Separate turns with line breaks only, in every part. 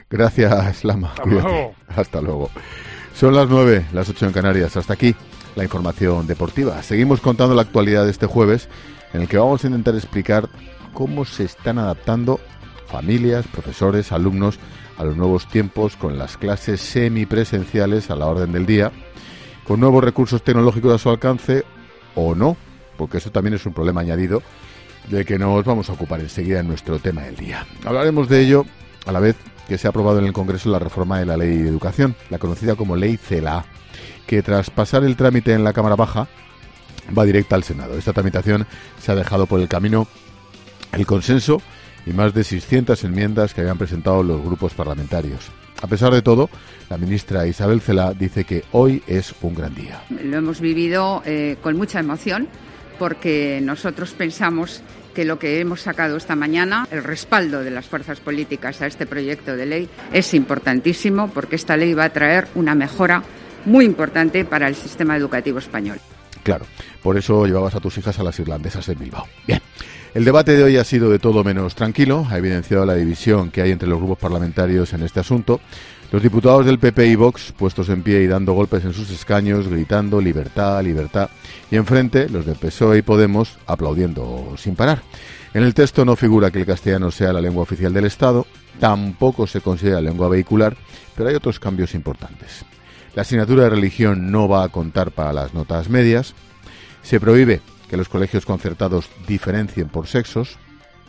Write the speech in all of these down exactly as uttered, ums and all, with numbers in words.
Gracias, Lama.
Hasta
Cuídate.
luego.
Hasta luego. Son las nueve, las ocho en Canarias. Hasta aquí la información deportiva. Seguimos contando la actualidad de este jueves, en el que vamos a intentar explicar cómo se están adaptando familias, profesores, alumnos a los nuevos tiempos, con las clases semipresenciales a la orden del día, con nuevos recursos tecnológicos a su alcance o no, porque eso también es un problema añadido del que nos vamos a ocupar enseguida en nuestro tema del día. Hablaremos de ello a la vez que se ha aprobado en el Congreso la reforma de la Ley de Educación, la conocida como Ley CELA, que tras pasar el trámite en la Cámara Baja va directa al Senado. Esta tramitación se ha dejado por el camino el consenso y más de seiscientas enmiendas que habían presentado los grupos parlamentarios. A pesar de todo, la ministra Isabel Celaá dice que hoy es un gran día.
Lo hemos vivido eh, con mucha emoción, porque nosotros pensamos que lo que hemos sacado esta mañana, el respaldo de las fuerzas políticas a este proyecto de ley, es importantísimo, porque esta ley va a traer una mejora muy importante para el sistema educativo español.
Claro, por eso llevabas a tus hijas a las irlandesas en Bilbao. Bien, el debate de hoy ha sido de todo menos tranquilo, ha evidenciado la división que hay entre los grupos parlamentarios en este asunto. Los diputados del P P y Vox, puestos en pie y dando golpes en sus escaños, gritando libertad, libertad, y enfrente los del P S O E y Podemos aplaudiendo sin parar. En el texto no figura que el castellano sea la lengua oficial del Estado, tampoco se considera lengua vehicular, pero hay otros cambios importantes. La asignatura de religión no va a contar para las notas medias, se prohíbe que los colegios concertados diferencien por sexos.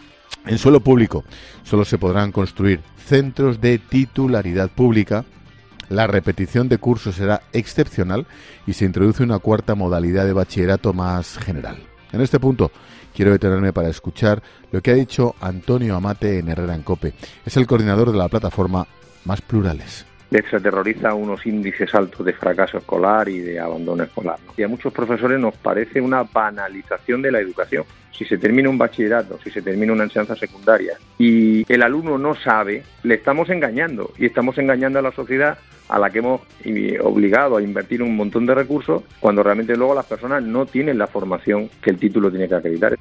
En suelo público solo se podrán construir centros de titularidad pública, la repetición de cursos será excepcional y se introduce una cuarta modalidad de bachillerato más general. En este punto quiero detenerme para escuchar lo que ha dicho Antonio Amate en Herrera en COPE. Es el coordinador de la plataforma Más Plurales.
Se aterroriza unos índices altos de fracaso escolar y de abandono escolar, ¿no? Y a muchos profesores nos parece una banalización de la educación. Si se termina un bachillerato, si se termina una enseñanza secundaria y el alumno no sabe, le estamos engañando y estamos engañando a la sociedad a la que hemos obligado a invertir un montón de recursos cuando realmente luego las personas no tienen la formación que el título tiene que acreditar.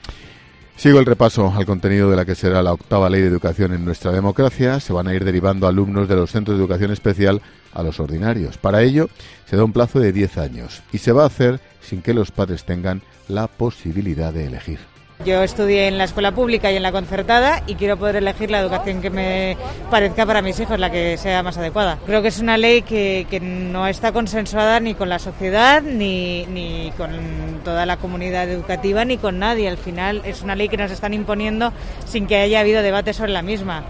Sigo el repaso al contenido de la que será la octava ley de educación en nuestra democracia. Se van a ir derivando alumnos de los centros de educación especial a los ordinarios. Para ello se da un plazo de diez años y se va a hacer sin que los padres tengan la posibilidad de elegir.
Yo estudié en la escuela pública y en la concertada y quiero poder elegir la educación que me parezca para mis hijos, la que sea más adecuada. Creo que es una ley que, que no está consensuada ni con la sociedad, ni, ni con toda la comunidad educativa, ni con nadie. Al final es una ley que nos están imponiendo sin que haya habido debate sobre la misma.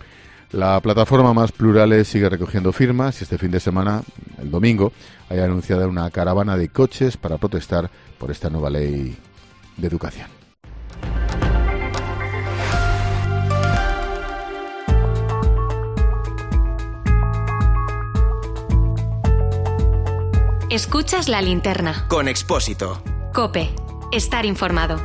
La plataforma Más Plurales sigue recogiendo firmas y este fin de semana, el domingo, hay anunciada una caravana de coches para protestar por esta nueva ley de educación.
Escuchas La Linterna.
Con Expósito.
COPE. Estar informado.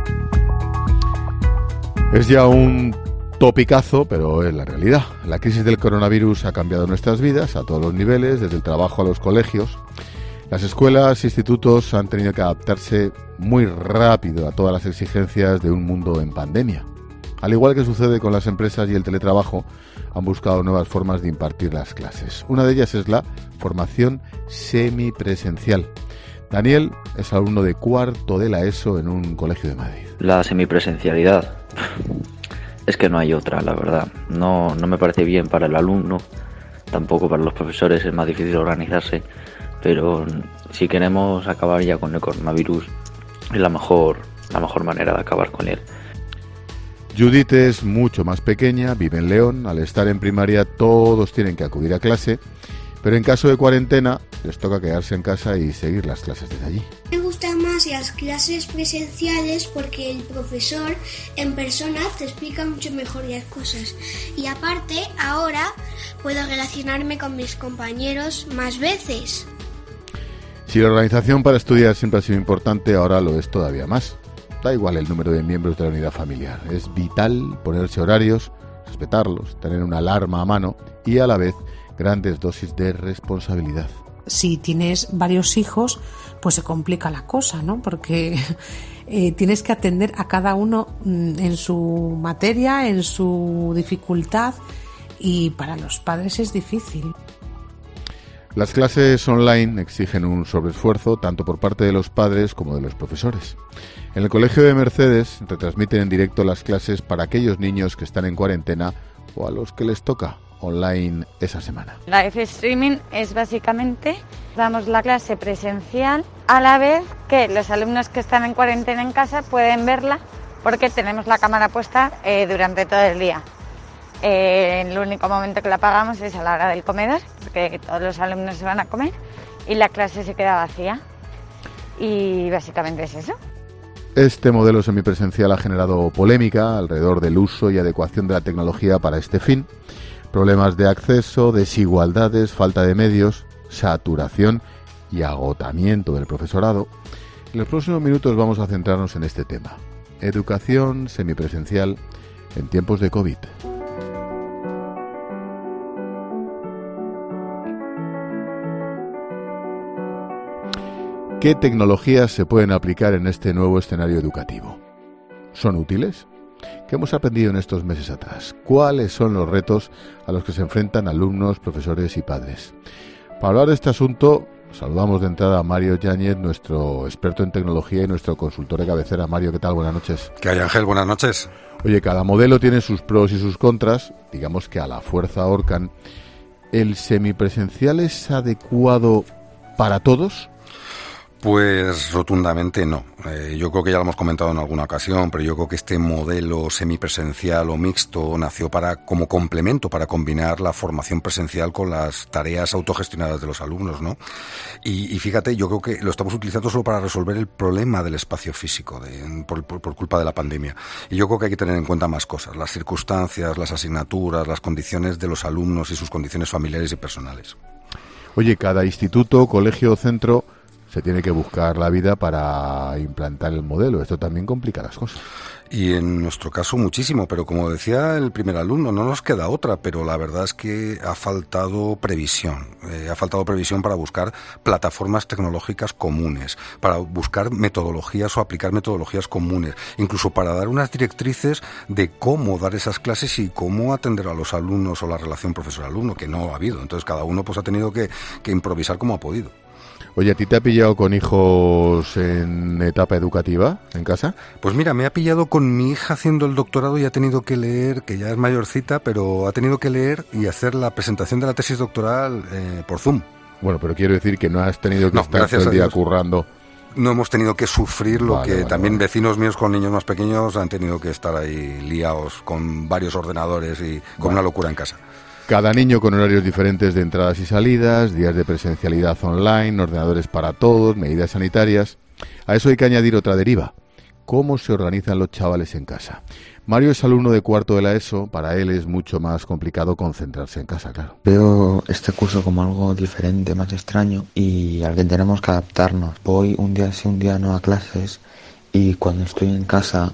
Es ya un topicazo, pero es la realidad. La crisis del coronavirus ha cambiado nuestras vidas a todos los niveles, desde el trabajo a los colegios. Las escuelas e institutos han tenido que adaptarse muy rápido a todas las exigencias de un mundo en pandemia. Al igual que sucede con las empresas y el teletrabajo, han buscado nuevas formas de impartir las clases. Una de ellas es la formación semipresencial. Daniel es alumno de cuarto de la ESO en un colegio de Madrid.
La semipresencialidad, es que no hay otra, la verdad. No, no me parece bien para el alumno, tampoco para los profesores, es más difícil organizarse, pero si queremos acabar ya con el coronavirus, es la mejor, la mejor manera de acabar con él.
Judith es mucho más pequeña, vive en León. Al estar en primaria todos tienen que acudir a clase, pero en caso de cuarentena les toca quedarse en casa y seguir las clases desde allí.
Me gustan más las clases presenciales porque el profesor en persona te explica mucho mejor las cosas. Y aparte, ahora puedo relacionarme con mis compañeros más veces.
Si la organización para estudiar siempre ha sido importante, ahora lo es todavía más. Da igual el número de miembros de la unidad familiar. Es vital ponerse horarios, respetarlos, tener una alarma a mano y a la vez grandes dosis de responsabilidad.
Si tienes varios hijos, pues se complica la cosa, ¿no? Porque eh, tienes que atender a cada uno en su materia, en su dificultad, y para los padres es difícil.
Las clases online exigen un sobreesfuerzo tanto por parte de los padres como de los profesores. En el Colegio de Mercedes retransmiten en directo las clases para aquellos niños que están en cuarentena o a los que les toca online esa semana.
Live streaming es básicamente, damos la clase presencial a la vez que los alumnos que están en cuarentena en casa pueden verla porque tenemos la cámara puesta eh, durante todo el día. Eh, el único momento que la apagamos es a la hora del comedor, porque todos los alumnos se van a comer y la clase se queda vacía. Y básicamente es eso.
Este modelo semipresencial ha generado polémica alrededor del uso y adecuación de la tecnología para este fin. Problemas de acceso, desigualdades, falta de medios, saturación y agotamiento del profesorado. En los próximos minutos vamos a centrarnos en este tema. Educación semipresencial en tiempos de COVID. ¿Qué tecnologías se pueden aplicar en este nuevo escenario educativo? ¿Son útiles? ¿Qué hemos aprendido en estos meses atrás? ¿Cuáles son los retos a los que se enfrentan alumnos, profesores y padres? Para hablar de este asunto, saludamos de entrada a Mario Yáñez, nuestro experto en tecnología y nuestro consultor de cabecera. Mario, ¿qué tal? Buenas noches.
¿Qué hay, Ángel? Buenas noches.
Oye, cada modelo tiene sus pros y sus contras. Digamos que a la fuerza ahorcan. ¿El semipresencial es adecuado para todos?
Pues rotundamente no. Eh, yo creo que ya lo hemos comentado en alguna ocasión, pero yo creo que este modelo semipresencial o mixto nació para como complemento, para combinar la formación presencial con las tareas autogestionadas de los alumnos, ¿no? Y, y fíjate, yo creo que lo estamos utilizando solo para resolver el problema del espacio físico de, por, por, por culpa de la pandemia. Y yo creo que hay que tener en cuenta más cosas, las circunstancias, las asignaturas, las condiciones de los alumnos y sus condiciones familiares y personales.
Oye, cada instituto, colegio o centro se tiene que buscar la vida para implantar el modelo. Esto también complica las cosas.
Y en nuestro caso muchísimo, pero como decía el primer alumno, no nos queda otra, pero la verdad es que ha faltado previsión. Eh, ha faltado previsión para buscar plataformas tecnológicas comunes, para buscar metodologías o aplicar metodologías comunes, incluso para dar unas directrices de cómo dar esas clases y cómo atender a los alumnos o la relación profesor-alumno, que no ha habido. Entonces cada uno pues ha tenido que, que improvisar como ha podido.
Oye, ¿a ti te ha pillado con hijos en etapa educativa en casa?
Pues mira, me ha pillado con mi hija haciendo el doctorado y ha tenido que leer, que ya es mayorcita, pero ha tenido que leer y hacer la presentación de la tesis doctoral eh, por Zoom.
Bueno, pero quiero decir que no has tenido que
no,
estar todo el día currando.
No hemos tenido que sufrir lo
vale,
que
vale,
también
vale.
Vecinos míos con niños más pequeños han tenido que estar ahí liados con varios ordenadores y con vale. una locura en casa.
Cada niño con horarios diferentes de entradas y salidas, días de presencialidad online, ordenadores para todos, medidas sanitarias. A eso hay que añadir otra deriva. ¿Cómo se organizan los chavales en casa? Mario es alumno de cuarto de la ESO. Para él es mucho más complicado concentrarse en casa, claro.
Veo este curso como algo diferente, más extraño y al que tenemos que adaptarnos. Voy un día sí, un día no a clases y cuando estoy en casa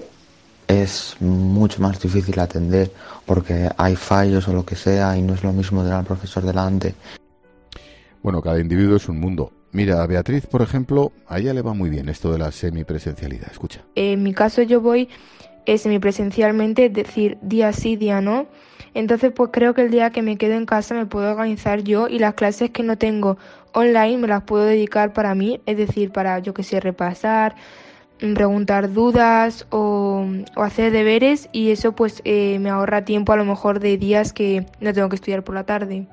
es mucho más difícil atender porque hay fallos o lo que sea y no es lo mismo tener al profesor delante.
Bueno, cada individuo es un mundo. Mira, a Beatriz, por ejemplo, a ella le va muy bien esto de la semipresencialidad. Escucha.
En mi caso yo voy eh, semipresencialmente, es decir, día sí, día no. Entonces pues creo que el día que me quedo en casa me puedo organizar yo y las clases que no tengo online me las puedo dedicar para mí, es decir, para, yo que sé, repasar, preguntar dudas o, o hacer deberes y eso pues eh, me ahorra tiempo a lo mejor de días que no tengo que estudiar por la tarde.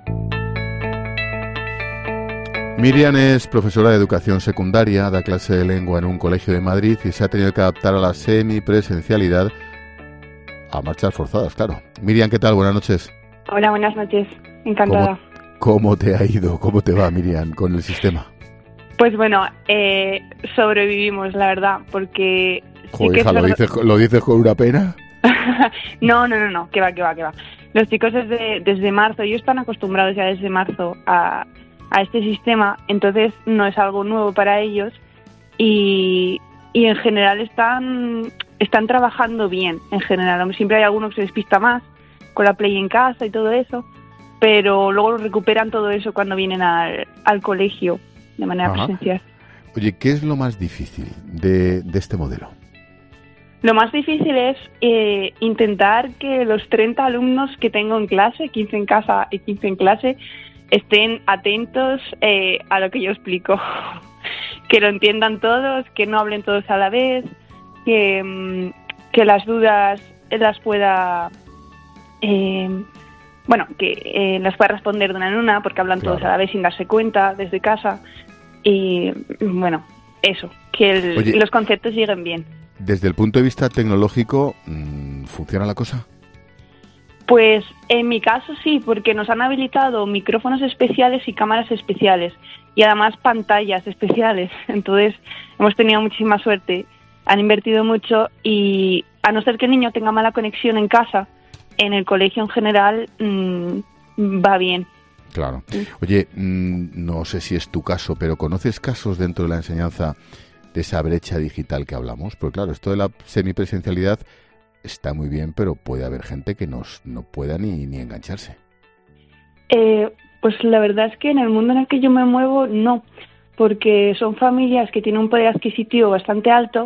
Miriam es profesora de educación secundaria, da clase de lengua en un colegio de Madrid y se ha tenido que adaptar a la semipresencialidad a marchas forzadas, claro. Miriam, ¿qué tal? Buenas noches.
Hola, buenas noches. Encantada.
¿Cómo, cómo te ha ido? ¿Cómo te va, Miriam, con el sistema?
Pues bueno, eh, sobrevivimos, la verdad, porque...
Joder,
sí que
hija,
es
¿lo,
verdad...
dices, ¿lo dices con una pena?
no, no, no, no, que va, que va, que va. Los chicos desde, desde marzo, ellos están acostumbrados ya desde marzo a, a este sistema, entonces no es algo nuevo para ellos y, y en general están, están trabajando bien, en general. Siempre hay alguno que se despista más con la Play en casa y todo eso, pero luego recuperan todo eso cuando vienen al, al colegio de manera
Ajá.
presencial.
Oye, ¿qué es lo más difícil de, de este modelo?
Lo más difícil es eh, intentar que los treinta alumnos que tengo en clase, quince en casa y quince en clase, estén atentos eh, a lo que yo explico. Que lo entiendan todos, que no hablen todos a la vez, que, que las dudas las pueda... Eh, bueno, que eh, las pueda responder de una en una, porque hablan claro. todos a la vez sin darse cuenta desde casa. Y bueno, eso, que el, Oye, los conceptos lleguen bien.
Desde el punto de vista tecnológico, ¿funciona la cosa?
Pues en mi caso sí, porque nos han habilitado micrófonos especiales y cámaras especiales y además pantallas especiales. Entonces hemos tenido muchísima suerte, han invertido mucho y a no ser que el niño tenga mala conexión en casa, en el colegio en general mmm, va bien.
Claro. Oye, mmm, no sé si es tu caso, pero ¿conoces casos dentro de la enseñanza de esa brecha digital que hablamos? Porque claro, esto de la semipresencialidad está muy bien, pero puede haber gente que nos, no pueda ni, ni engancharse.
Eh, pues la verdad es que en el mundo en el que yo me muevo, no, porque son familias que tienen un poder adquisitivo bastante alto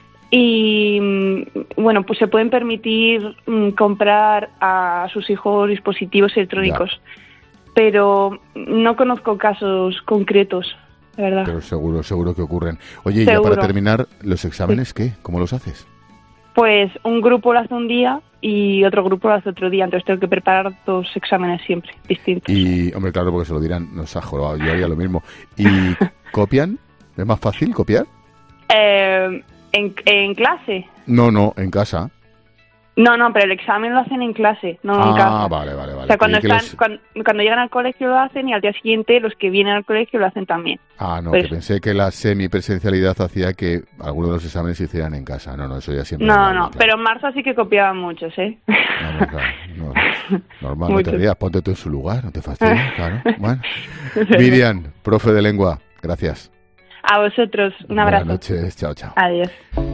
y, bueno, pues se pueden permitir mm, comprar a sus hijos dispositivos electrónicos. Ya. Pero no conozco casos concretos, la verdad. Pero
seguro, seguro que ocurren. Oye, seguro. Y ya para terminar, ¿los exámenes sí. qué? ¿Cómo los haces?
Pues un grupo lo hace un día y otro grupo lo hace otro día, entonces tengo que preparar dos exámenes siempre distintos.
Y, hombre, claro, porque se lo dirán, nos ha jorobado, yo haría lo mismo. ¿Y copian? ¿Es más fácil copiar?
Eh, ¿en, ¿En clase?
No, no, en casa.
No, no, pero el examen lo hacen en clase, no
ah,
en casa.
Ah, vale, vale, vale.
O sea, cuando, están,
los...
cuando, cuando llegan al colegio lo hacen y al día siguiente los que vienen al colegio lo hacen también.
Ah, no,
pues...
que pensé que la semipresencialidad hacía que algunos de los exámenes se hicieran en casa. No, no, eso ya siempre...
No,
normal,
no,
claro.
Pero en marzo sí que copiaban muchos, ¿eh?
No, no, claro, no, normal, no te rías, ponte tú en su lugar, no te fastidies, claro. Bueno. Miriam, profe de lengua, gracias.
A vosotros, un abrazo.
Buenas noches, chao, chao.
Adiós.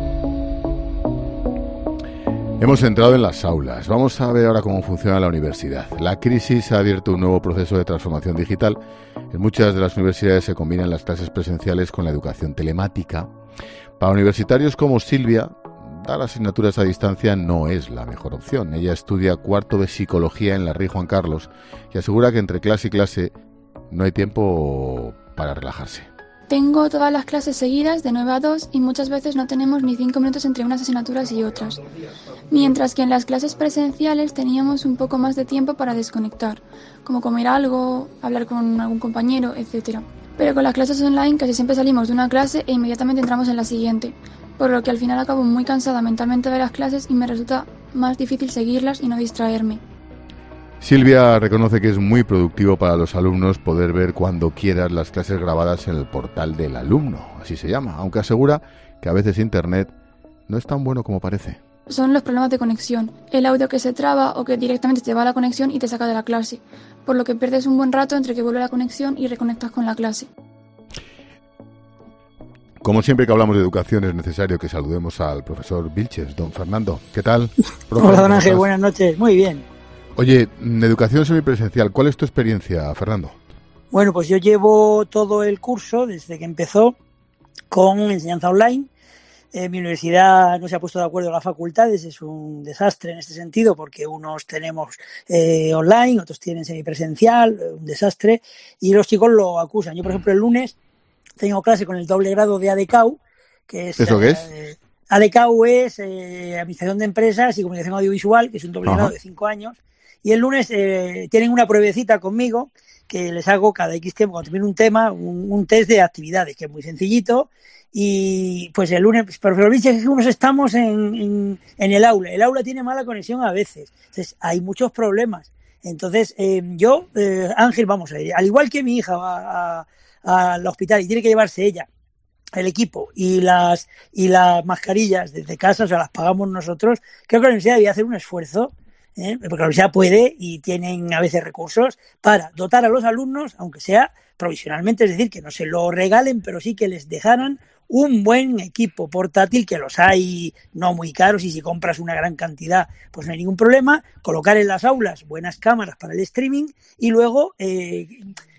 Hemos entrado en las aulas. Vamos a ver ahora cómo funciona la universidad. La crisis ha abierto un nuevo proceso de transformación digital. En muchas de las universidades se combinan las clases presenciales con la educación telemática. Para universitarios como Silvia, dar asignaturas a distancia no es la mejor opción. Ella estudia cuarto de psicología en la Rey Juan Carlos y asegura que entre clase y clase no hay tiempo para relajarse.
Tengo todas las clases seguidas de nueve a dos y muchas veces no tenemos ni cinco minutos entre unas asignaturas y otras. Mientras que en las clases presenciales teníamos un poco más de tiempo para desconectar, como comer algo, hablar con algún compañero, etcétera. Pero con las clases online casi siempre salimos de una clase e inmediatamente entramos en la siguiente, por lo que al final acabo muy cansada mentalmente de las clases y me resulta más difícil seguirlas y no distraerme.
Silvia reconoce que es muy productivo para los alumnos poder ver cuando quieras las clases grabadas en el portal del alumno, así se llama, aunque asegura que a veces Internet no es tan bueno como parece.
Son los problemas de conexión, el audio que se traba o que directamente te va a la conexión y te saca de la clase, por lo que pierdes un buen rato entre que vuelve la conexión y reconectas con la clase.
Como siempre que hablamos de educación es necesario que saludemos al profesor Vilches. Don Fernando, ¿qué tal?
Profe, hola, don Ángel, buenas noches, muy bien.
Oye, educación semipresencial, ¿cuál es tu experiencia, Fernando?
Bueno, pues yo llevo todo el curso desde que empezó con enseñanza online. Eh, mi universidad no se ha puesto de acuerdo en las facultades, es un desastre en este sentido porque unos tenemos eh, online, otros tienen semipresencial, un desastre, y los chicos lo acusan. Yo, por ejemplo, el lunes tengo clase con el doble grado de A D C A U, que es...
¿Eso qué es?
Eh, A D C A U es eh, Administración de Empresas y Comunicación Audiovisual, que es un doble Ajá. grado de cinco años. Y el lunes eh, tienen una pruebecita conmigo que les hago cada X tiempo, cuando termino un tema, un, un test de actividades, que es muy sencillito. Y pues el lunes, pero lo dicho es que unos estamos en, en, en el aula. El aula tiene mala conexión a veces. Entonces hay muchos problemas. Entonces eh, yo, eh, Ángel, vamos a ir. Al igual que mi hija va a, a, al hospital y tiene que llevarse ella el equipo y las y las mascarillas desde casa, o sea, las pagamos nosotros, creo que la universidad debería hacer un esfuerzo. ¿Eh? Porque la universidad puede y tienen a veces recursos para dotar a los alumnos, aunque sea provisionalmente, es decir, que no se lo regalen, pero sí que les dejaran un buen equipo portátil, que los hay no muy caros y si compras una gran cantidad pues no hay ningún problema, colocar en las aulas buenas cámaras para el streaming y luego eh,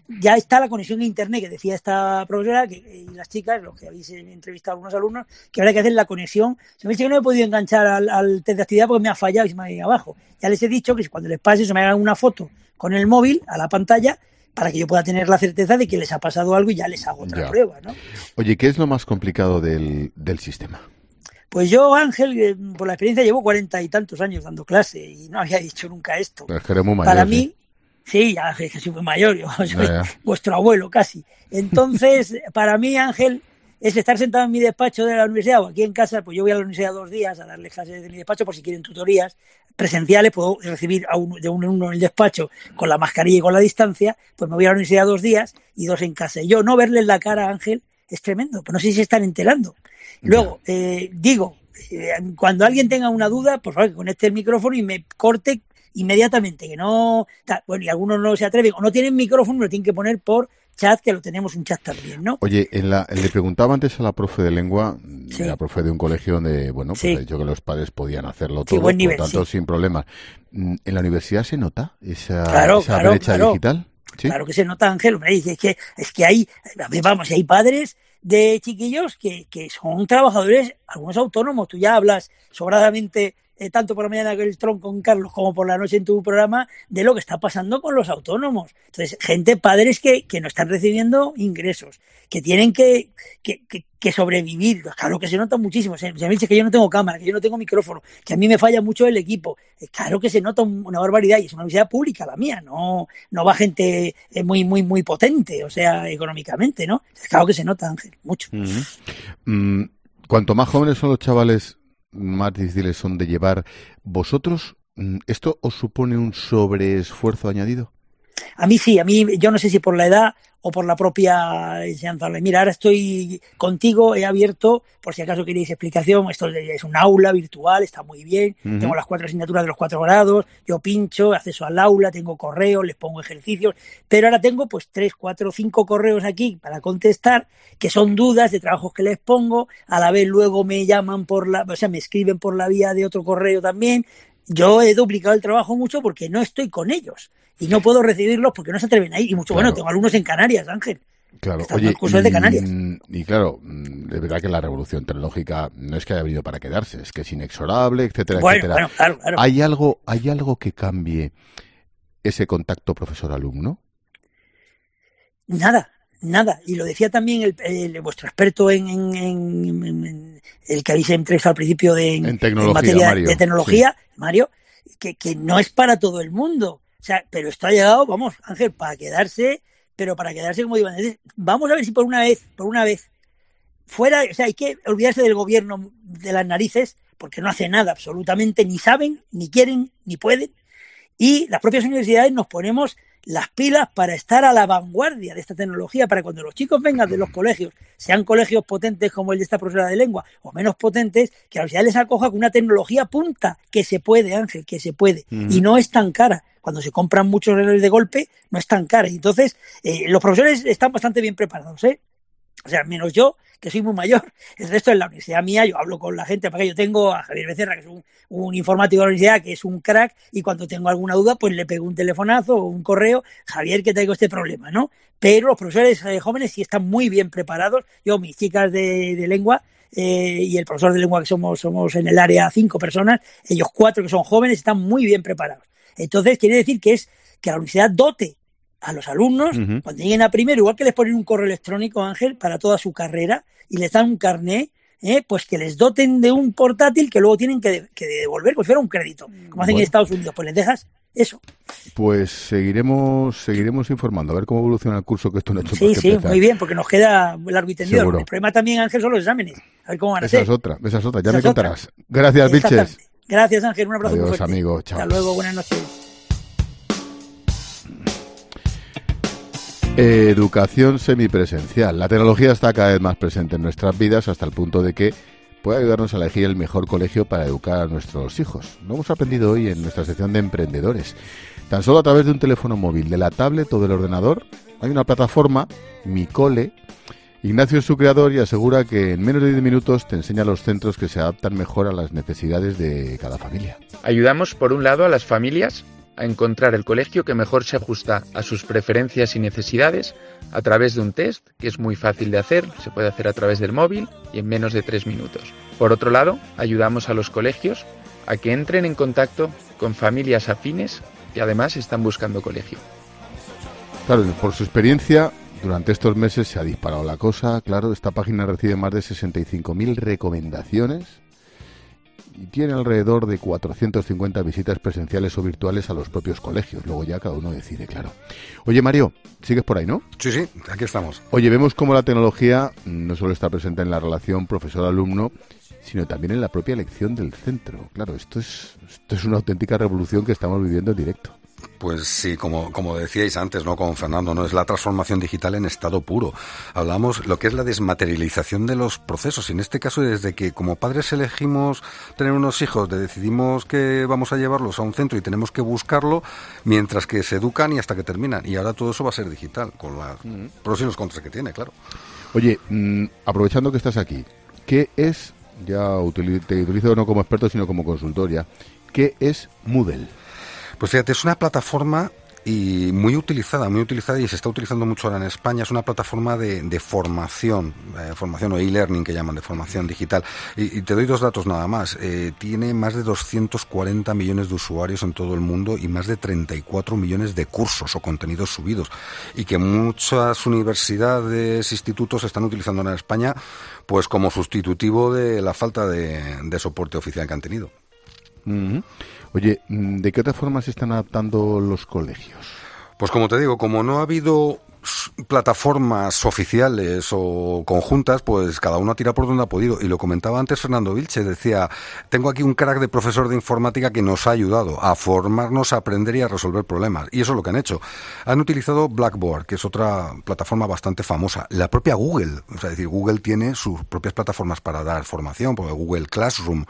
ya está la conexión a internet que decía esta profesora que, y las chicas, los que habéis entrevistado a algunos alumnos, que habrá que hacer la conexión. Se me dice que no he podido enganchar al, al test de actividad porque me ha fallado y se me ha ido abajo. Ya les he dicho que cuando les pase se me hagan una foto con el móvil a la pantalla para que yo pueda tener la certeza de que les ha pasado algo y ya les hago otra
ya.
prueba, ¿no?
Oye, ¿qué es lo más complicado del, del sistema?
Pues yo, Ángel, eh, por la experiencia llevo cuarenta y tantos años dando clase y no había dicho nunca esto.
Es que eres muy mayor,
Para
¿sí?
mí, sí, ya que soy muy mayor, yo soy
ya, ya.
vuestro abuelo casi. Entonces, para mí, Ángel, es estar sentado en mi despacho de la universidad o aquí en casa, pues yo voy a la universidad dos días a darles clases de mi despacho por si quieren tutorías presenciales, puedo recibir a uno, de uno en uno en el despacho con la mascarilla y con la distancia, pues me voy a la universidad dos días y dos en casa. Y yo no verles la cara a Ángel es tremendo, pero no sé si se están enterando. Luego, eh, digo, eh, cuando alguien tenga una duda, por favor, que conecte el micrófono y me corte inmediatamente, que no... Bueno, y algunos no se atreven o no tienen micrófono, lo tienen que poner por chat, que lo tenemos un chat también, ¿no?
Oye, en la, le preguntaba antes a la profe de lengua,
Sí.
la profe de un colegio donde, bueno, pues
Sí.
ha dicho que los padres podían hacerlo
Sí,
todo,
buen nivel,
por tanto,
sí.
sin problemas. ¿En la universidad se nota esa,
Claro,
esa
claro,
brecha
claro.
digital? ¿Sí?
Claro que se nota, Ángel, hombre, es que, es que hay, vamos, hay padres de chiquillos que, que son trabajadores, algunos autónomos. Tú ya hablas sobradamente, eh, tanto por la mañana que el tronco con Carlos como por la noche en tu programa, de lo que está pasando con los autónomos. Entonces, gente, padres que, que no están recibiendo ingresos, que tienen que, que, que, que sobrevivir. Claro que se nota muchísimo. Se, se me dice que yo no tengo cámara, que yo no tengo micrófono, que a mí me falla mucho el equipo. Eh, claro que se nota una barbaridad y es una universidad pública la mía, no, no va gente eh, muy, muy, muy potente, o sea, económicamente, ¿no? Claro que se nota, Ángel, mucho.
Uh-huh. Mm, cuanto más jóvenes son los chavales, más difíciles son de llevar. ¿Vosotros, esto os supone un sobreesfuerzo añadido?
A mí sí, a mí, yo no sé si por la edad o por la propia enseñanza. Mira, ahora estoy contigo, he abierto, por si acaso queréis explicación, esto es un aula virtual, está muy bien, uh-huh. Tengo las cuatro asignaturas de los cuatro grados, yo pincho, acceso al aula, tengo correos, les pongo ejercicios, pero ahora tengo pues tres, cuatro, cinco correos aquí para contestar, que son dudas de trabajos que les pongo, a la vez luego me llaman por la, o sea, me escriben por la vía de otro correo también. Yo he duplicado el trabajo mucho porque no estoy con ellos y no puedo recibirlos porque no se atreven a ir. Y mucho, claro. Bueno, tengo alumnos en Canarias, Ángel.
Claro,
Están
oye,
cursos de Canarias.
Y, y claro, es verdad que la revolución tecnológica no es que haya venido para quedarse, es que es inexorable, etcétera,
bueno,
etcétera.
Bueno, claro, claro.
¿Hay algo, hay algo que cambie ese contacto profesor-alumno?
Nada. Nada, y lo decía también el, el, vuestro experto en, en, en, en el que habéis entrevistado al principio de en,
en, tecnología,
en materia
Mario.
de tecnología,
sí.
Mario, que, que no es para todo el mundo. O sea, pero esto ha llegado, vamos, Ángel, para quedarse, pero para quedarse como iban a decir. Vamos a ver si por una vez, por una vez, fuera, o sea, hay que olvidarse del gobierno de las narices, porque no hace nada absolutamente, ni saben, ni quieren, ni pueden, y las propias universidades nos ponemos las pilas para estar a la vanguardia de esta tecnología, para cuando los chicos vengan de los colegios, sean colegios potentes como el de esta profesora de lengua, o menos potentes, que la universidad les acoja con una tecnología punta, que se puede, Ángel, que se puede, mm. y no es tan cara. Cuando se compran muchos relojes de golpe, no es tan cara. Y entonces, eh, los profesores están bastante bien preparados, ¿eh? O sea, menos yo, que soy muy mayor. El resto en la universidad mía, yo hablo con la gente, para que yo tengo a Javier Becerra, que es un, un informático de la universidad, que es un crack, y cuando tengo alguna duda, pues le pego un telefonazo o un correo, Javier, que tengo este problema, ¿no? Pero los profesores eh, jóvenes sí están muy bien preparados. Yo, mis chicas de, de lengua, eh, y el profesor de lengua, que somos, somos en el área cinco personas, ellos cuatro que son jóvenes, están muy bien preparados. Entonces, quiere decir que es que la universidad dote a los alumnos, uh-huh. cuando lleguen a primero, igual que les ponen un correo electrónico, Ángel, para toda su carrera, y les dan un carné, eh, pues que les doten de un portátil que luego tienen que, de, que devolver, pues fuera un crédito, como hacen bueno. en Estados Unidos, pues les dejas eso.
Pues seguiremos seguiremos informando, a ver cómo evoluciona el curso, que esto no ha hecho
Sí,
más que
sí,
empezar.
Muy bien, porque nos queda largo y tendido.
Seguro.
El problema también, Ángel, son los exámenes, a ver cómo van a
esa
ser.
Es otra, esa es otra, ya
esa
me
es
contarás. Otra. Gracias, Vilches.
Gracias, Ángel, un abrazo
Adiós,
muy fuerte.
amigo, chao.
Hasta luego, buenas noches.
Educación semipresencial. La tecnología está cada vez más presente en nuestras vidas hasta el punto de que puede ayudarnos a elegir el mejor colegio para educar a nuestros hijos. Lo hemos aprendido hoy en nuestra sección de emprendedores. Tan solo a través de un teléfono móvil, de la tablet o del ordenador, hay una plataforma, Mi Cole. Ignacio es su creador y asegura que en menos de diez minutos te enseña los centros que se adaptan mejor a las necesidades de cada familia.
Ayudamos, por un lado, a las familias a encontrar el colegio que mejor se ajusta a sus preferencias y necesidades a través de un test que es muy fácil de hacer, se puede hacer a través del móvil y en menos de tres minutos. Por otro lado, ayudamos a los colegios a que entren en contacto con familias afines que además están buscando colegio.
Claro, por su experiencia, durante estos meses se ha disparado la cosa. Claro, esta página recibe más de sesenta y cinco mil recomendaciones y tiene alrededor de cuatrocientas cincuenta visitas presenciales o virtuales a los propios colegios. Luego ya cada uno decide, claro. Oye, Mario, ¿sigues por ahí, no?
Sí, sí, aquí estamos.
Oye, vemos cómo la tecnología no solo está presente en la relación profesor-alumno, sino también en la propia elección del centro. Claro, esto es, esto es una auténtica revolución que estamos viviendo en directo.
Pues sí, como, como decíais antes, ¿no? Con Fernando, ¿no? Es la transformación digital en estado puro. Hablamos lo que es la desmaterialización de los procesos. Y en este caso, desde que como padres elegimos tener unos hijos, decidimos que vamos a llevarlos a un centro y tenemos que buscarlo, mientras que se educan y hasta que terminan. Y ahora todo eso va a ser digital, con los mm. pros y los contras que tiene, claro.
Oye, mmm, aprovechando que estás aquí, ¿qué es, ya utilizo, te utilizo no como experto, sino como consultor ya, ¿qué es Moodle?
Pues fíjate, es una plataforma y muy utilizada, muy utilizada y se está utilizando mucho ahora en España. Es una plataforma de, de formación, eh, formación o e-learning que llaman, de formación digital. Y, y te doy dos datos nada más. Eh, tiene más de doscientos cuarenta millones de usuarios en todo el mundo y más de treinta y cuatro millones de cursos o contenidos subidos. Y que muchas universidades, institutos están utilizando en España pues como sustitutivo de la falta de, de soporte oficial que han tenido.
Uh-huh. Oye, ¿de qué otra forma se están adaptando los colegios?
Pues como te digo, como no ha habido plataformas oficiales o conjuntas, pues cada uno tira por donde ha podido. Y lo comentaba antes Fernando Vilche, decía, tengo aquí un crack de profesor de informática que nos ha ayudado a formarnos, a aprender y a resolver problemas. Y eso es lo que han hecho. Han utilizado Blackboard, que es otra plataforma bastante famosa. La propia Google, o sea, es decir, Google tiene sus propias plataformas para dar formación, porque Google Classroom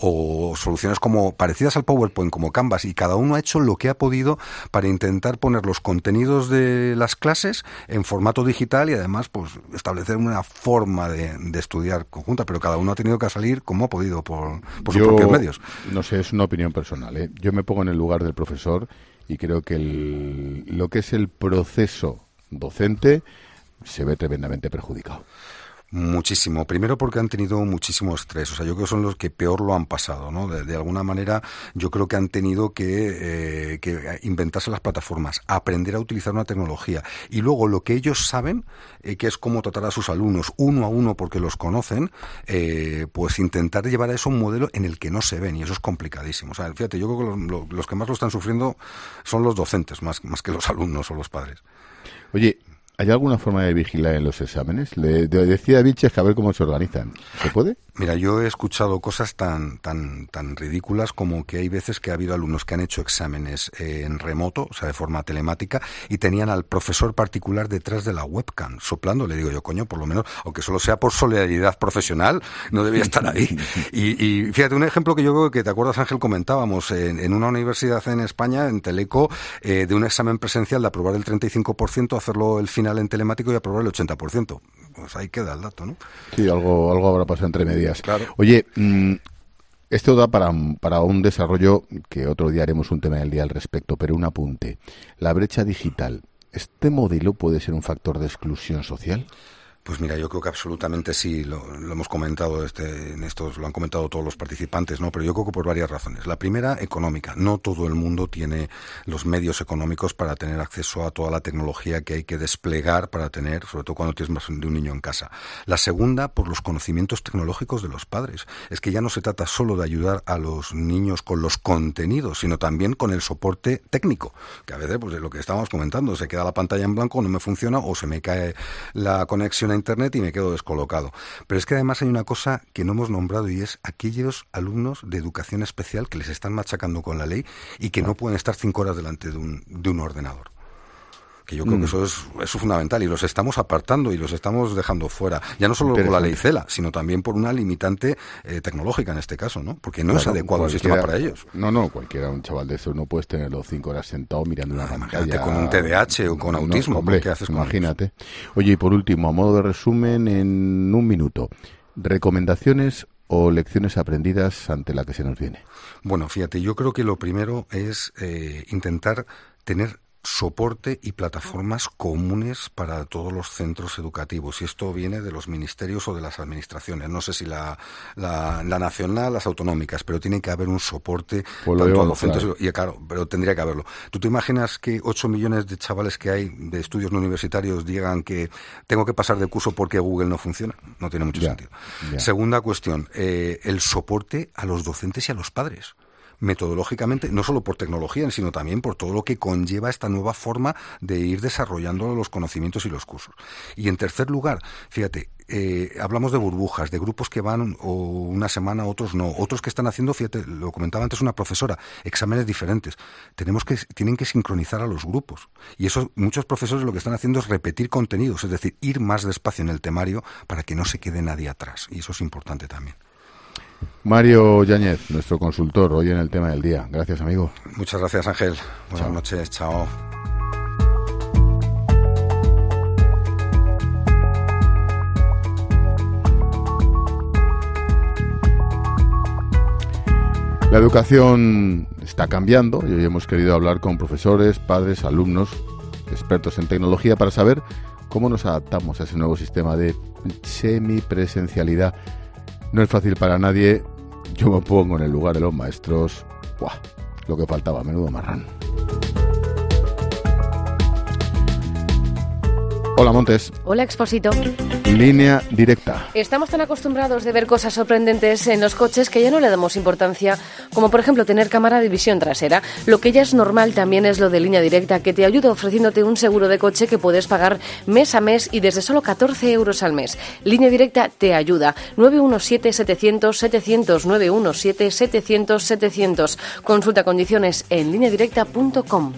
o soluciones como parecidas al PowerPoint, como Canvas, y cada uno ha hecho lo que ha podido para intentar poner los contenidos de las clases en formato digital y además pues establecer una forma de, de estudiar conjunta, pero cada uno ha tenido que salir como ha podido por, por sus
Yo,
propios medios.
No sé, es una opinión personal, ¿eh? Yo me pongo en el lugar del profesor y creo que el, lo que es el proceso docente se ve tremendamente perjudicado.
Muchísimo. Primero porque han tenido muchísimo estrés. O sea, yo creo que son los que peor lo han pasado, ¿no? De, de alguna manera, yo creo que han tenido que, eh, que inventarse las plataformas, aprender a utilizar una tecnología. Y luego lo que ellos saben, eh, que es cómo tratar a sus alumnos uno a uno porque los conocen, eh, pues intentar llevar a eso un modelo en el que no se ven. Y eso es complicadísimo. O sea, fíjate, yo creo que los, los que más lo están sufriendo son los docentes, más, más que los alumnos o los padres.
Oye, ¿hay alguna forma de vigilar en los exámenes? Le de, decía Vilches que a ver cómo se organizan. ¿Se puede?
Mira, yo he escuchado cosas tan tan tan ridículas como que hay veces que ha habido alumnos que han hecho exámenes eh, en remoto, o sea, de forma telemática, y tenían al profesor particular detrás de la webcam, soplando. Le digo yo, coño, por lo menos, aunque solo sea por solidaridad profesional, no debía estar ahí. Y, y fíjate, un ejemplo que yo creo que, ¿te acuerdas, Ángel? Comentábamos en, en una universidad en España, en Teleco, eh, de un examen presencial de aprobar el treinta y cinco por ciento, hacerlo el final en telemático y aprobar el ochenta por ciento. Pues ahí queda el dato, ¿no?
Sí, algo, algo habrá pasado entre medias.
Claro.
Oye, mmm, esto da para, para un desarrollo que otro día haremos un tema del día al respecto, pero un apunte. La brecha digital, ¿este modelo puede ser un factor de exclusión social?
Pues mira, yo creo que absolutamente sí, lo, lo hemos comentado, este, en estos, lo han comentado todos los participantes, ¿no? Pero yo creo que por varias razones. La primera, económica. No todo el mundo tiene los medios económicos para tener acceso a toda la tecnología que hay que desplegar para tener, sobre todo cuando tienes más de un niño en casa. La segunda, por los conocimientos tecnológicos de los padres. Es que ya no se trata solo de ayudar a los niños con los contenidos, sino también con el soporte técnico, que a veces, pues de lo que estábamos comentando, se queda la pantalla en blanco, no me funciona, o se me cae la conexión a internet y me quedo descolocado. Pero es que además hay una cosa que no hemos nombrado y es aquellos alumnos de educación especial que les están machacando con la ley y que no pueden estar cinco horas delante de un, de un ordenador. Que yo creo mm. que eso es, eso es fundamental y los estamos apartando y los estamos dejando fuera. Ya no solo por la ley CELA, sino también por una limitante eh, tecnológica en este caso, ¿no? Porque no claro, es adecuado el sistema para ellos.
No, no, cualquiera, un chaval de eso no puedes tenerlo cinco horas sentado mirando una pantalla.
Imagínate con un T D A H o con no, autismo.
Hombre,
¿qué haces con
imagínate.
ellos?
Oye, y por último, a modo de resumen, en un minuto, recomendaciones o lecciones aprendidas ante la que se nos viene?
Bueno, fíjate, yo creo que lo primero es eh, intentar tener soporte y plataformas comunes para todos los centros educativos, y esto viene de los ministerios o de las administraciones, no sé si la, la, la nacional, las autonómicas, pero tiene que haber un soporte
pues
tanto
digo,
a los centros,
claro.
y claro, pero tendría que haberlo. ¿Tú te imaginas que ocho millones de chavales que hay de estudios no universitarios digan que tengo que pasar de curso porque Google no funciona? No tiene mucho
ya,
sentido.
Ya.
Segunda cuestión, eh, el soporte a los docentes y a los padres. Metodológicamente, no solo por tecnología, sino también por todo lo que conlleva esta nueva forma de ir desarrollando los conocimientos y los cursos. Y en tercer lugar, fíjate, eh, hablamos de burbujas, de grupos que van o una semana, otros no, otros que están haciendo, fíjate, lo comentaba antes una profesora, exámenes diferentes. Tenemos que, tienen que sincronizar a los grupos. Y eso, muchos profesores lo que están haciendo es repetir contenidos, es decir, ir más despacio en el temario para que no se quede nadie atrás. Y eso es importante también.
Mario Yáñez, nuestro consultor, hoy en el tema del día. Gracias, amigo.
Muchas gracias, Ángel. Buenas
Chao.
noches. Chao.
La educación está cambiando y hoy hemos querido hablar con profesores, padres, alumnos, expertos en tecnología para saber cómo nos adaptamos a ese nuevo sistema de semipresencialidad. No es fácil para nadie. Yo me pongo en el lugar de los maestros. ¡Buah! Lo que faltaba, menudo marrón. Hola, Montes.
Hola, Expósito.
Línea directa.
Estamos tan acostumbrados de ver cosas sorprendentes en los coches que ya no le damos importancia, como por ejemplo tener cámara de visión trasera. Lo que ya es normal también es lo de Línea Directa, que te ayuda ofreciéndote un seguro de coche que puedes pagar mes a mes y desde solo catorce euros al mes. Línea Directa te ayuda. nueve uno siete, setecientos, setecientos, nueve uno siete, setecientos, setecientos. Consulta condiciones en línea directa punto com.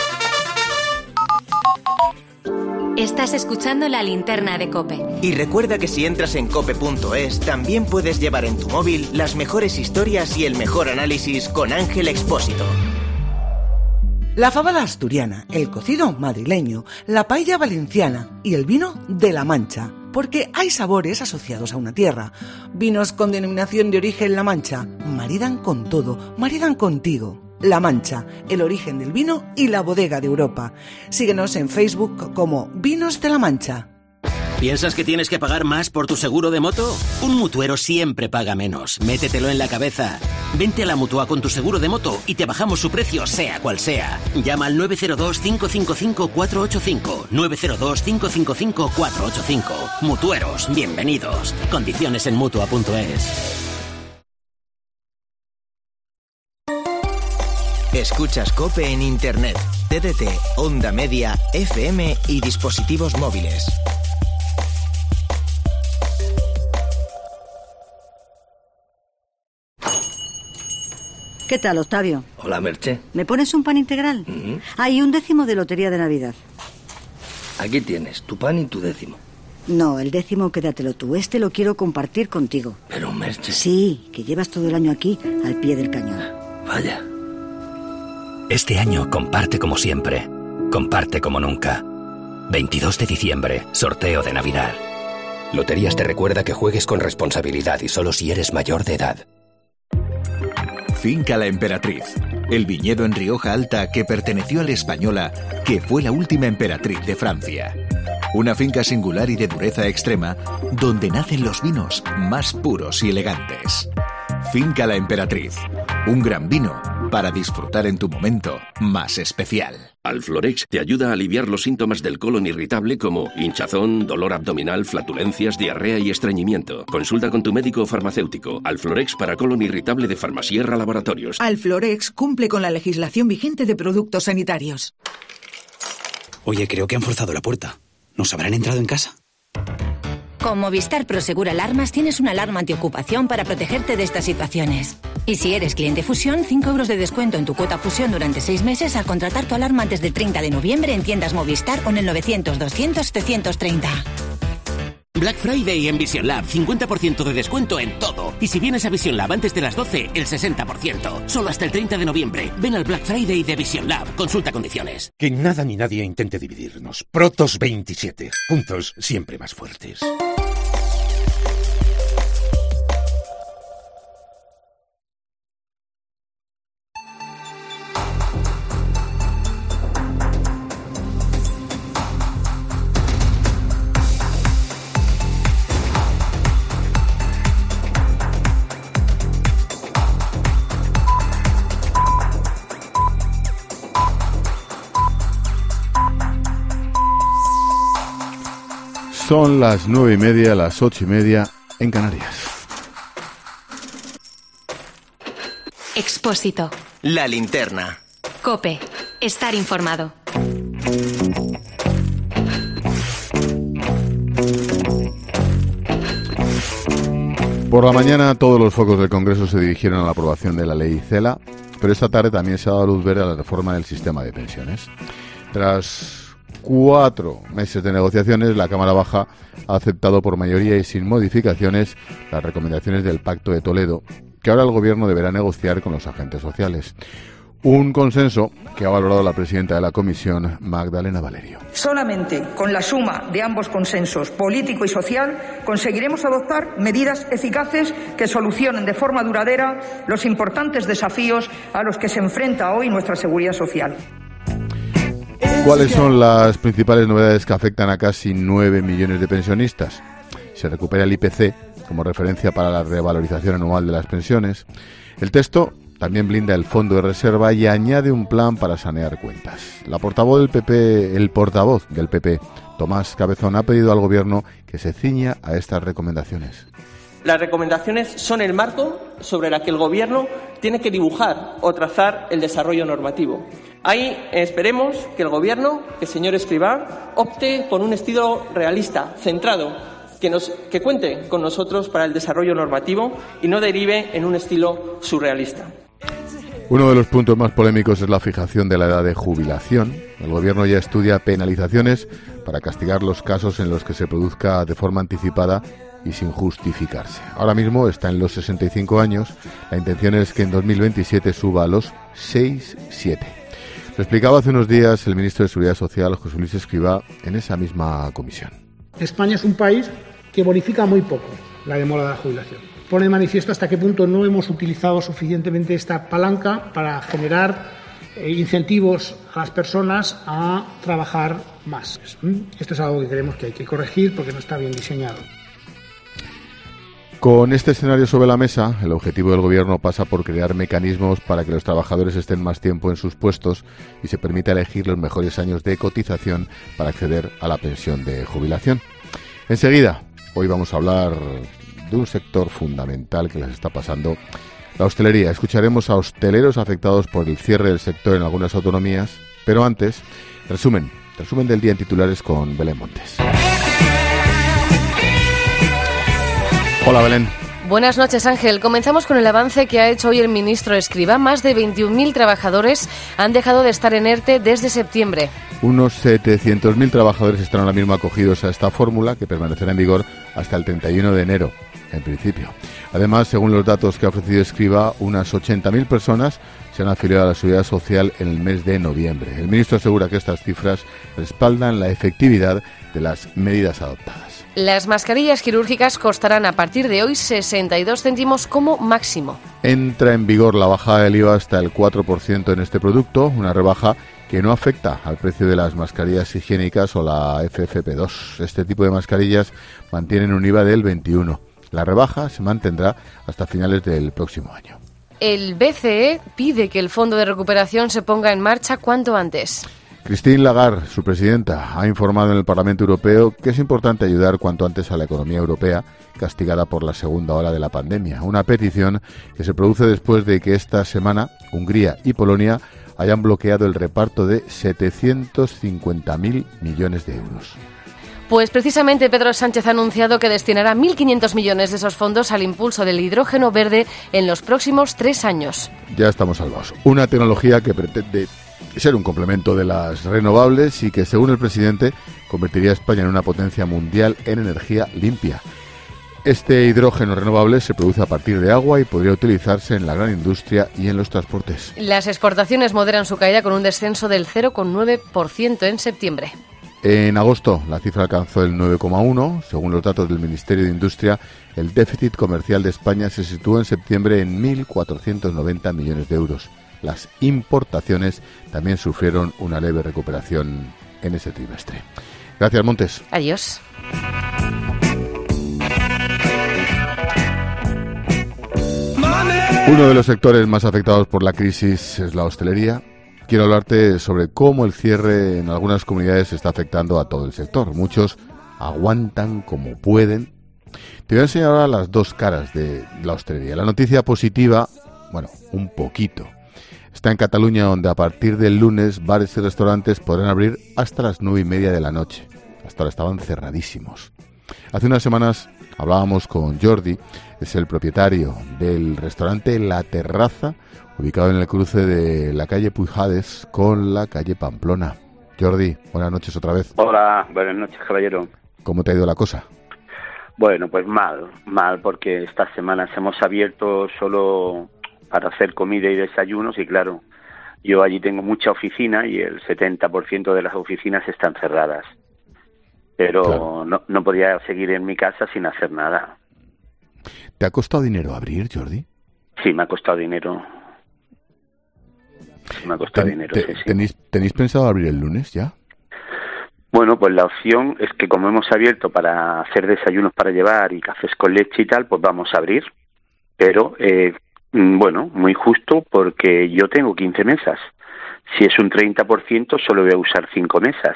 Estás escuchando La Linterna de COPE.
Y recuerda que si entras en cope punto es, también puedes llevar en tu móvil las mejores historias y el mejor análisis con Ángel Expósito.
La fábala asturiana, el cocido madrileño, la paella valenciana y el vino de La Mancha. Porque hay sabores asociados a una tierra. Vinos con denominación de origen La Mancha maridan con todo, maridan contigo. La Mancha, el origen del vino y la bodega de Europa. Síguenos en Facebook como Vinos de La Mancha.
¿Piensas que tienes que pagar más por tu seguro de moto? Un mutuero siempre paga menos. Métetelo en la cabeza. Vente a la Mutua con tu seguro de moto y te bajamos su precio, sea cual sea. Llama al nueve cero dos, cinco cinco cinco, cuatro ocho cinco. nueve cero dos, cinco cinco cinco, cuatro ocho cinco. Mutueros, bienvenidos. Condiciones en mutua punto es.
Escuchas COPE en Internet, T D T, Onda Media, F M y dispositivos móviles.
¿Qué tal, Octavio?
Hola, Merche.
¿Me pones un pan integral?
Uh-huh.
Ah, y un décimo de lotería de Navidad.
Aquí tienes, tu pan y tu décimo.
No, el décimo quédatelo tú. Este lo quiero compartir contigo.
Pero, Merche...
Sí, que llevas todo el año aquí, al pie del cañón.
Vaya.
Este año comparte como siempre. Comparte como nunca. veintidós de diciembre, sorteo de Navidad.
Loterías te recuerda que juegues con responsabilidad y solo si eres mayor de edad.
Finca La Emperatriz, el viñedo en Rioja Alta que perteneció a la Española, que fue la última emperatriz de Francia. Una finca singular y de dureza extrema, donde nacen los vinos más puros y elegantes. Finca La Emperatriz, un gran vino para disfrutar en tu momento más especial.
Alflorex te ayuda a aliviar los síntomas del colon irritable como hinchazón, dolor abdominal, flatulencias, diarrea y estreñimiento. Consulta con tu médico o farmacéutico. Alflorex para colon irritable de Farmasierra Laboratorios.
Alflorex cumple con la legislación vigente de productos sanitarios.
Oye, creo que han forzado la puerta. ¿Nos habrán entrado en casa?
Con Movistar Prosegur Alarmas tienes una alarma antiocupación para protegerte de estas situaciones. Y si eres cliente Fusión, cinco euros de descuento en tu cuota Fusión durante seis meses al contratar tu alarma antes del treinta de noviembre en tiendas Movistar o en el novecientos, doscientos, setecientos treinta.
Black Friday en Vision Lab, cincuenta por ciento de descuento en todo. Y si vienes a Vision Lab antes de las doce, el sesenta por ciento. Solo hasta el treinta de noviembre. Ven al Black Friday de Vision Lab. Consulta condiciones.
Que nada ni nadie intente dividirnos. Protos veintisiete. Juntos, siempre más fuertes.
Son las nueve y media, las ocho y media en Canarias.
Expósito.
La linterna.
COPE. Estar informado.
Por la mañana todos los focos del Congreso se dirigieron a la aprobación de la ley CELA, pero esta tarde también se ha dado luz verde a la reforma del sistema de pensiones. Tras cuatro meses de negociaciones, la Cámara Baja ha aceptado por mayoría y sin modificaciones las recomendaciones del Pacto de Toledo, que ahora el Gobierno deberá negociar con los agentes sociales. Un consenso que ha valorado la presidenta de la Comisión, Magdalena Valerio.
Solamente con la suma de ambos consensos, político y social, conseguiremos adoptar medidas eficaces que solucionen de forma duradera los importantes desafíos a los que se enfrenta hoy nuestra seguridad social.
¿Cuáles son las principales novedades que afectan a casi nueve millones de pensionistas? Se recupera el I P C como referencia para la revalorización anual de las pensiones. El texto también blinda el fondo de reserva y añade un plan para sanear cuentas. La portavoz del P P, el portavoz del P P, Tomás Cabezón, ha pedido al Gobierno que se ciña a estas recomendaciones.
Las recomendaciones son el marco sobre el que el Gobierno tiene que dibujar o trazar el desarrollo normativo. Ahí esperemos que el Gobierno, que el señor Escrivá, opte por un estilo realista, centrado, que, nos, que cuente con nosotros para el desarrollo normativo y no derive en un estilo surrealista.
Uno de los puntos más polémicos es la fijación de la edad de jubilación. El Gobierno ya estudia penalizaciones para castigar los casos en los que se produzca de forma anticipada y sin justificarse. Ahora mismo está en los sesenta y cinco años. La intención es que en dos mil veintisiete suba a los sesenta y siete. Lo explicaba hace unos días el ministro de Seguridad Social, José Luis Escrivá, en esa misma comisión.
España es un país que bonifica muy poco la demora de la jubilación. Pone de manifiesto hasta qué punto no hemos utilizado suficientemente esta palanca para generar eh, incentivos a las personas a trabajar más. Esto es algo que creemos que hay que corregir porque no está bien diseñado.
Con este escenario sobre la mesa, el objetivo del Gobierno pasa por crear mecanismos para que los trabajadores estén más tiempo en sus puestos y se permita elegir los mejores años de cotización para acceder a la pensión de jubilación. Enseguida, hoy vamos a hablar de un sector fundamental que les está pasando, la hostelería. Escucharemos a hosteleros afectados por el cierre del sector en algunas autonomías, pero antes, resumen, resumen del día en titulares con Belén Montes. Hola, Belén.
Buenas noches, Ángel. Comenzamos con el avance que ha hecho hoy el ministro Escrivá. Más de veintiún mil trabajadores han dejado de estar en ERTE desde septiembre.
Unos setecientos mil trabajadores están ahora mismo acogidos a esta fórmula que permanecerá en vigor hasta el treinta y uno de enero, en principio. Además, según los datos que ha ofrecido Escrivá, unas ochenta mil personas se han afiliado a la Seguridad Social en el mes de noviembre. El ministro asegura que estas cifras respaldan la efectividad de las medidas adoptadas.
Las mascarillas quirúrgicas costarán a partir de hoy sesenta y dos céntimos como máximo.
Entra en vigor la bajada del I V A hasta el cuatro por ciento en este producto, una rebaja que no afecta al precio de las mascarillas higiénicas o la F F P dos. Este tipo de mascarillas mantienen un I V A del veintiuno. La rebaja se mantendrá hasta finales del próximo año.
El B C E pide que el Fondo de Recuperación se ponga en marcha cuanto antes.
Christine Lagarde, su presidenta, ha informado en el Parlamento Europeo que es importante ayudar cuanto antes a la economía europea, castigada por la segunda ola de la pandemia. Una petición que se produce después de que esta semana Hungría y Polonia hayan bloqueado el reparto de setecientos cincuenta mil millones de euros.
Pues precisamente Pedro Sánchez ha anunciado que destinará mil quinientos millones de esos fondos al impulso del hidrógeno verde en los próximos tres años.
Ya estamos salvados. Una tecnología que pretende ser un complemento de las renovables y que, según el presidente, convertiría a España en una potencia mundial en energía limpia. Este hidrógeno renovable se produce a partir de agua y podría utilizarse en la gran industria y en los transportes.
Las exportaciones moderan su caída con un descenso del cero coma nueve por ciento en septiembre.
En agosto la cifra alcanzó el nueve coma uno por ciento. Según los datos del Ministerio de Industria, el déficit comercial de España se situó en septiembre en mil cuatrocientos noventa millones de euros. Las importaciones también sufrieron una leve recuperación en ese trimestre. Gracias, Montes.
Adiós.
Uno de los sectores más afectados por la crisis es la hostelería. Quiero hablarte sobre cómo el cierre en algunas comunidades está afectando a todo el sector. Muchos aguantan como pueden. Te voy a enseñar ahora las dos caras de la hostelería. La noticia positiva, bueno, un poquito, está en Cataluña, donde a partir del lunes bares y restaurantes podrán abrir hasta las nueve y media de la noche. Hasta ahora estaban cerradísimos. Hace unas semanas hablábamos con Jordi, es el propietario del restaurante La Terraza, ubicado en el cruce de la calle Pujades con la calle Pamplona. Jordi, buenas noches otra vez.
Hola, buenas noches, caballero.
¿Cómo te ha ido la cosa?
Bueno, pues mal, mal, porque estas semanas hemos abierto solo para hacer comida y desayunos y claro, yo allí tengo mucha oficina y el setenta por ciento de las oficinas están cerradas. Pero claro, no, no podía seguir en mi casa sin hacer nada.
¿Te ha costado dinero abrir, Jordi?
Sí, me ha costado dinero. Sí, me ha costado
Ten,
dinero,
te,
sí, sí.
¿tenéis, ¿Tenéis pensado abrir el lunes ya?
Bueno, pues la opción es que como hemos abierto para hacer desayunos para llevar y cafés con leche y tal, pues vamos a abrir. Pero, eh, bueno, muy justo porque yo tengo quince mesas. Si es un treinta por ciento, solo voy a usar cinco mesas.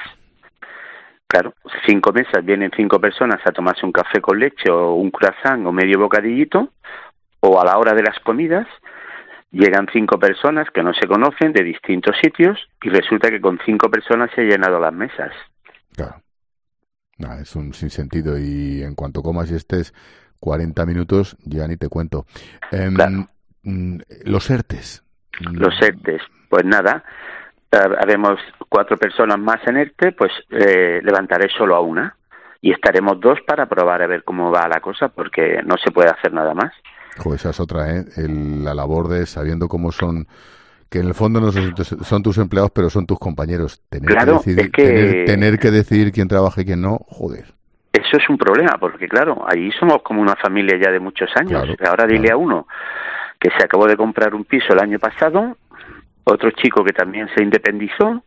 Claro, cinco mesas, vienen cinco personas a tomarse un café con leche o un croissant o medio bocadillito, o a la hora de las comidas llegan cinco personas que no se conocen de distintos sitios y resulta que con cinco personas se han llenado las mesas.
Claro, nah, es un sinsentido y en cuanto comas y estés cuarenta minutos ya ni te cuento. Eh,
claro.
Los ERTES.
Los ERTES, pues nada, haremos cuatro personas más en ERTE, pues eh, levantaré solo a una y estaremos dos para probar a ver cómo va la cosa porque no se puede hacer nada más.
Joder, esa es otra, ¿eh? El, la labor de sabiendo cómo son, que en el fondo no son, son tus empleados, pero son tus compañeros. Tener
claro,
que decidir,
es que...
tener, tener que decidir quién trabaja y quién no, joder.
Eso es un problema, porque claro, ahí somos como una familia ya de muchos años.
Claro,
Ahora dile
claro.
a uno que se acabó de comprar un piso el año pasado, otro chico que también se independizó,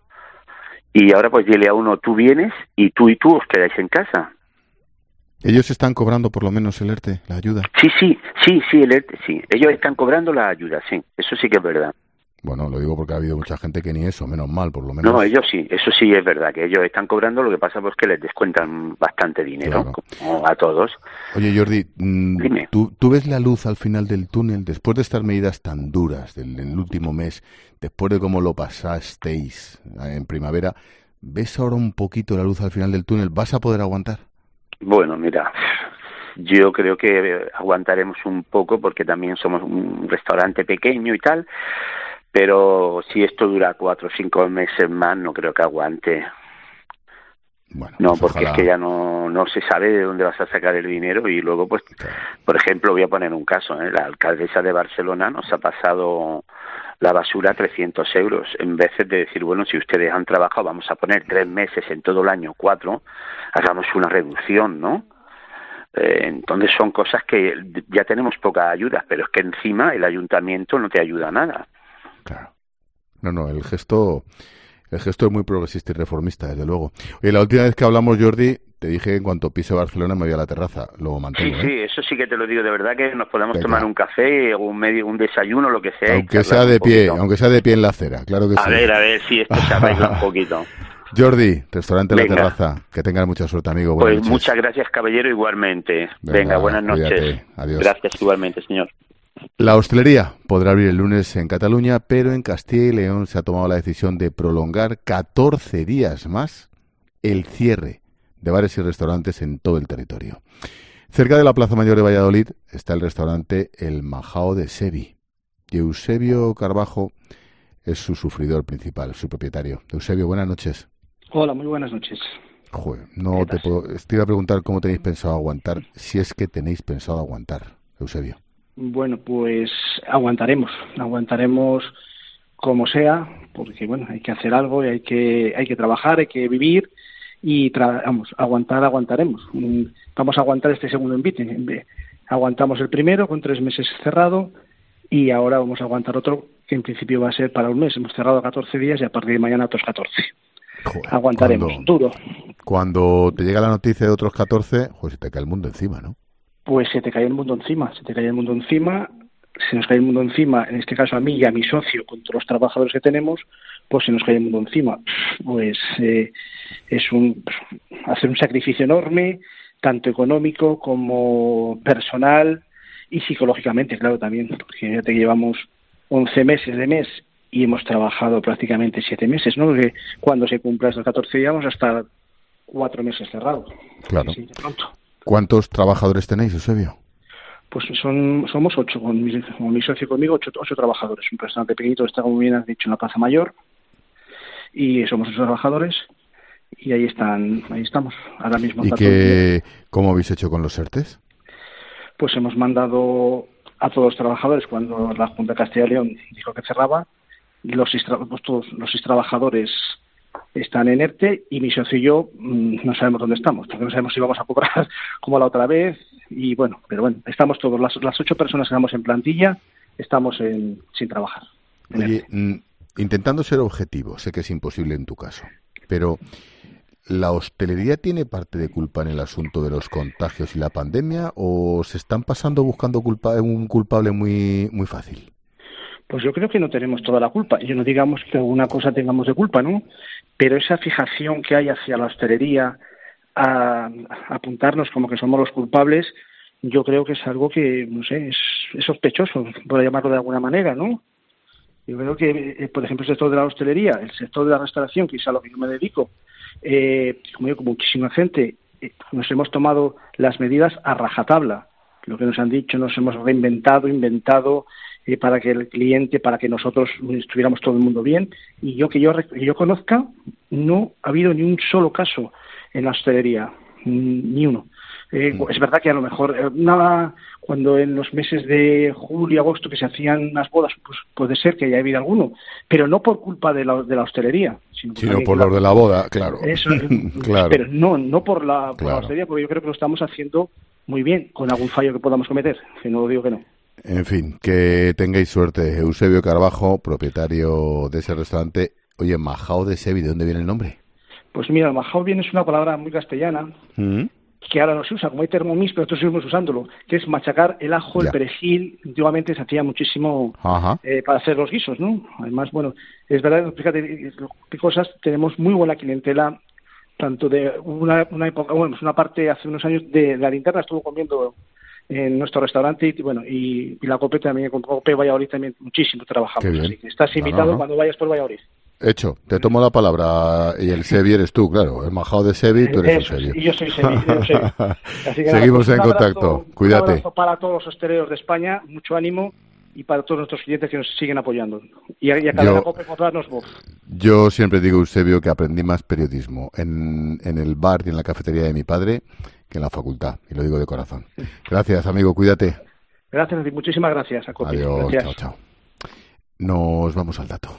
y ahora pues dile a uno, tú vienes y tú y tú os quedáis en casa.
¿Ellos están cobrando por lo menos el ERTE, la ayuda?
Sí, sí, sí, sí, el ERTE, sí. Ellos están cobrando la ayuda, sí. Eso sí que es verdad.
Bueno, lo digo porque ha habido mucha gente que ni eso, menos mal, por lo menos.
No, ellos sí, eso sí es verdad, que ellos están cobrando, lo que pasa pues que les descuentan bastante dinero,
claro,
como a todos.
Oye, Jordi,
Dime.
¿tú, ¿tú ves la luz al final del túnel después de estas medidas tan duras del, del último mes, después de cómo lo pasasteis en primavera? ¿Ves ahora un poquito la luz al final del túnel? ¿Vas a poder aguantar?
Bueno, mira, yo creo que aguantaremos un poco porque también somos un restaurante pequeño y tal, pero si esto dura cuatro o cinco meses más, no creo que aguante.
Bueno,
no,
pues
porque
ojalá.
Es que ya no, no se sabe de dónde vas a sacar el dinero y luego, pues, claro. Por ejemplo, voy a poner un caso, ¿eh? La alcaldesa de Barcelona nos ha pasado la basura a trescientos euros, en vez de decir, bueno, si ustedes han trabajado, vamos a poner tres meses en todo el año, cuatro, hagamos una reducción, ¿no? Eh, entonces son cosas que ya tenemos pocas ayudas, pero es que encima el ayuntamiento no te ayuda a nada.
Claro. No, no, el gesto, el gesto es muy progresista y reformista, desde luego. Oye, la última vez que hablamos, Jordi, te dije que en cuanto pise Barcelona me voy a la terraza. Lo mantengo,
Sí,
¿eh?
sí, eso sí que te lo digo de verdad, que nos podemos
Venga.
tomar un café, o un medio, un desayuno, lo que sea.
Aunque sea de pie, aunque sea de pie en la acera, claro que
a
sí.
A ver, a ver si esto se arregla un poquito.
Jordi, restaurante
Venga.
La Terraza, que tengas mucha suerte, amigo. Buenas
Pues
noches.
muchas gracias, caballero, igualmente.
Venga,
Venga, buenas noches.
cuídate. Adiós.
Gracias igualmente, señor.
La hostelería podrá abrir el lunes en Cataluña, pero en Castilla y León se ha tomado la decisión de prolongar catorce días más el cierre de bares y restaurantes en todo el territorio. Cerca de la Plaza Mayor de Valladolid está el restaurante El Majao de Sevi. Y Eusebio Carbajo es su sufridor principal, su propietario. Eusebio, buenas noches.
Hola, muy buenas noches.
Joder, no te puedo... Te iba a preguntar cómo tenéis pensado aguantar, si es que tenéis pensado aguantar, Eusebio.
Bueno, pues aguantaremos, aguantaremos como sea, porque bueno, hay que hacer algo y hay que hay que trabajar, hay que vivir y tra- vamos, aguantar, aguantaremos. Vamos a aguantar este segundo envite. Aguantamos el primero con tres meses cerrado y ahora vamos a aguantar otro que en principio va a ser para un mes. Hemos cerrado catorce días y a partir de mañana otros catorce.
Joder,
aguantaremos,
cuando,
duro.
Cuando te llega la noticia de otros catorce, pues se te cae el mundo encima, ¿no?
Pues se te cae el mundo encima, se te cae el mundo encima, se nos cae el mundo encima, en este caso a mí y a mi socio, con todos los trabajadores que tenemos, pues se nos cae el mundo encima. Pues eh, es un hacer un sacrificio enorme, tanto económico como personal y psicológicamente, claro, también, porque ya te llevamos once meses de mes y hemos trabajado prácticamente siete meses, ¿no? Porque cuando se cumpla estos catorce días vamos a estar cuatro meses cerrados.
Claro.
Sí, de pronto.
¿Cuántos trabajadores tenéis, Eusebio?
Pues son somos ocho, con mi, con mi socio y conmigo, ocho, ocho trabajadores. Un restaurante pequeñito, está, como bien has dicho, en la Plaza Mayor, y somos ocho trabajadores, y ahí están, ahí estamos, ahora mismo.
¿Y qué, cómo habéis hecho con los ERTES?
Pues hemos mandado a todos los trabajadores, cuando la Junta de Castilla y León dijo que cerraba, los seis, pues todos los seis trabajadores están en ERTE, y mi socio y yo mmm, no sabemos dónde estamos, porque no sabemos si vamos a cobrar como la otra vez, y bueno, pero bueno, estamos todos, las, las ocho personas que estamos en plantilla, estamos en, sin trabajar.
Oye, mm, intentando ser objetivo, sé que es imposible en tu caso, pero ¿la hostelería tiene parte de culpa en el asunto de los contagios y la pandemia, o se están pasando buscando culpa, un culpable muy, muy fácil?
Pues yo creo que no tenemos toda la culpa. Yo no digamos que alguna cosa tengamos de culpa, ¿no? Pero esa fijación que hay hacia la hostelería, a, a apuntarnos como que somos los culpables, yo creo que es algo que, no sé, es, es sospechoso, por llamarlo de alguna manera, ¿no? Yo creo que, eh, por ejemplo, el sector de la hostelería, el sector de la restauración, que es a lo que yo me dedico, eh, como yo, como muchísima gente, eh, nos hemos tomado las medidas a rajatabla. Lo que nos han dicho, nos hemos reinventado, inventado, eh, para que el cliente, para que nosotros estuviéramos todo el mundo bien. Y yo que yo, que yo conozca, no ha habido ni un solo caso en la hostelería, ni uno. Eh, es verdad que a lo mejor eh, nada, cuando en los meses de julio y agosto que se hacían las bodas, pues puede ser que haya habido alguno, pero no por culpa de la, de la hostelería, sino,
sino por los de la boda, claro.
Eso,
claro.
Pero no, no por la, por
claro.
la hostelería, porque yo creo que lo estamos haciendo muy bien, con algún fallo que podamos cometer, que no digo que no.
En fin, que tengáis suerte. Eusebio Carbajo, propietario de ese restaurante. Oye, Majao de Sevi, ¿de dónde viene el nombre?
Pues mira, Majao viene, es una palabra muy castellana, ¿Mm? que ahora no se usa, como hay Thermomix, pero nosotros seguimos usándolo, que es machacar el ajo, ya. el perejil. Antiguamente se hacía muchísimo eh, para hacer los guisos, ¿no? Además, bueno, es verdad, fíjate, qué cosas, tenemos muy buena clientela, tanto de una, una época, bueno, una parte hace unos años de la linterna estuvo comiendo en nuestro restaurante, y bueno, y, y la COPE también, con COPE Valladolid también muchísimo trabajamos, así que estás invitado no, no. cuando vayas por Valladolid.
Hecho, te tomo la palabra, y el Sevi eres tú, claro, el Majao de Sevi, tú eres
Eso,
el Sevi.
Y yo soy Sevi, yo soy. Así que
seguimos
nada,
en
un
contacto,
abrazo,
cuídate.
Un abrazo para todos los hosteleros de España, mucho ánimo, y para todos nuestros clientes que nos siguen apoyando. Y a, y a cada yo, COPE por darnos voz.
Yo siempre digo, Eusebio, que aprendí más periodismo en, en el bar y en la cafetería de mi padre que en la facultad, y lo digo de corazón. Gracias, amigo, cuídate.
Gracias, muchísimas gracias a COPE.
Adiós,
gracias.
chao, chao. Nos vamos al dato.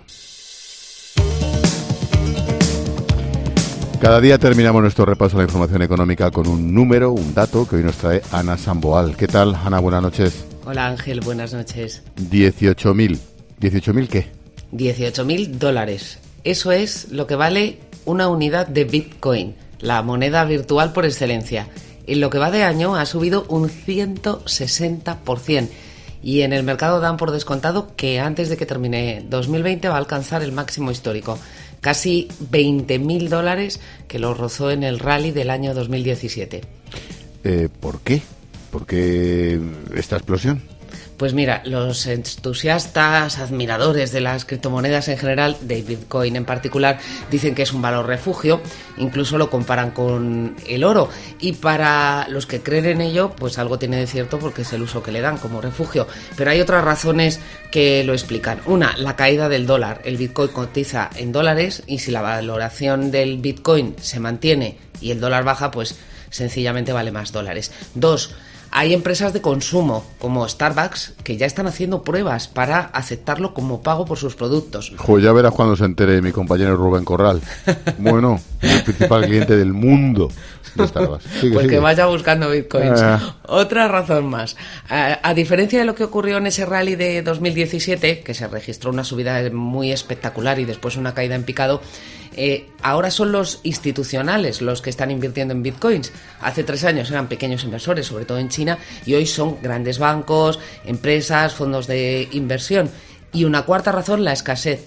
Cada día terminamos nuestro repaso a la información económica con un número, un dato que hoy nos trae Ana Samboal. ¿Qué tal, Ana? Buenas noches.
Hola, Ángel. Buenas noches.
dieciocho mil. ¿dieciocho mil qué?
dieciocho mil dólares. Eso es lo que vale una unidad de Bitcoin, la moneda virtual por excelencia. En lo que va de año ha subido un ciento sesenta por ciento. Y en el mercado dan por descontado que antes de que termine dos mil veinte va a alcanzar el máximo histórico. Casi veinte mil dólares, que lo rozó en el rally del año dos mil diecisiete.
Eh, ¿Por qué? ¿Por qué esta explosión?
Pues mira, los entusiastas, admiradores de las criptomonedas en general, de Bitcoin en particular, dicen que es un valor refugio, incluso lo comparan con el oro. Y para los que creen en ello, pues algo tiene de cierto porque es el uso que le dan como refugio. Pero hay otras razones que lo explican. Una, la caída del dólar. El Bitcoin cotiza en dólares y si la valoración del Bitcoin se mantiene y el dólar baja, pues sencillamente vale más dólares. Dos, hay empresas de consumo, como Starbucks, que ya están haciendo pruebas para aceptarlo como pago por sus productos.
Joder, ya verás cuando se entere mi compañero Rubén Corral. Bueno, el principal cliente del mundo de Starbucks. Sigue,
pues
sigue.
Que vaya buscando bitcoins.
Ah.
Otra razón más. A, a diferencia de lo que ocurrió en ese rally de dos mil diecisiete, que se registró una subida muy espectacular y después una caída en picado, Eh, ahora son los institucionales los que están invirtiendo en bitcoins. Hace tres años eran pequeños inversores, sobre todo en China, y hoy son grandes bancos, empresas, fondos de inversión. Y una cuarta razón, la escasez.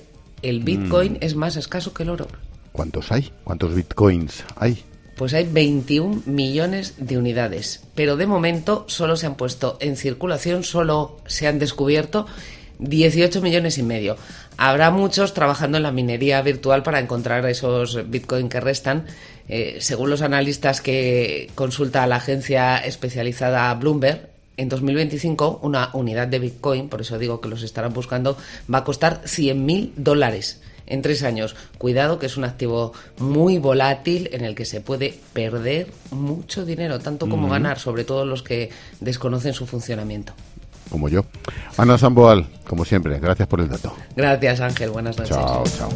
El Bitcoin
Mm.
es más escaso que el oro.
¿Cuántos hay? ¿Cuántos bitcoins hay?
Pues hay veintiún millones de unidades, pero de momento solo se han puesto en circulación, solo se han descubierto dieciocho millones y medio. Habrá muchos trabajando en la minería virtual para encontrar esos bitcoin que restan. Eh, según los analistas que consulta la agencia especializada Bloomberg, en dos mil veinticinco una unidad de bitcoin, por eso digo que los estarán buscando, va a costar cien mil dólares en tres años. Cuidado, que es un activo muy volátil en el que se puede perder mucho dinero, tanto como
Mm.
ganar, sobre todo los que desconocen su funcionamiento.
Como yo. Ana Samboal, como siempre, gracias por el dato.
Gracias, Ángel. Buenas noches.
Chao, chao.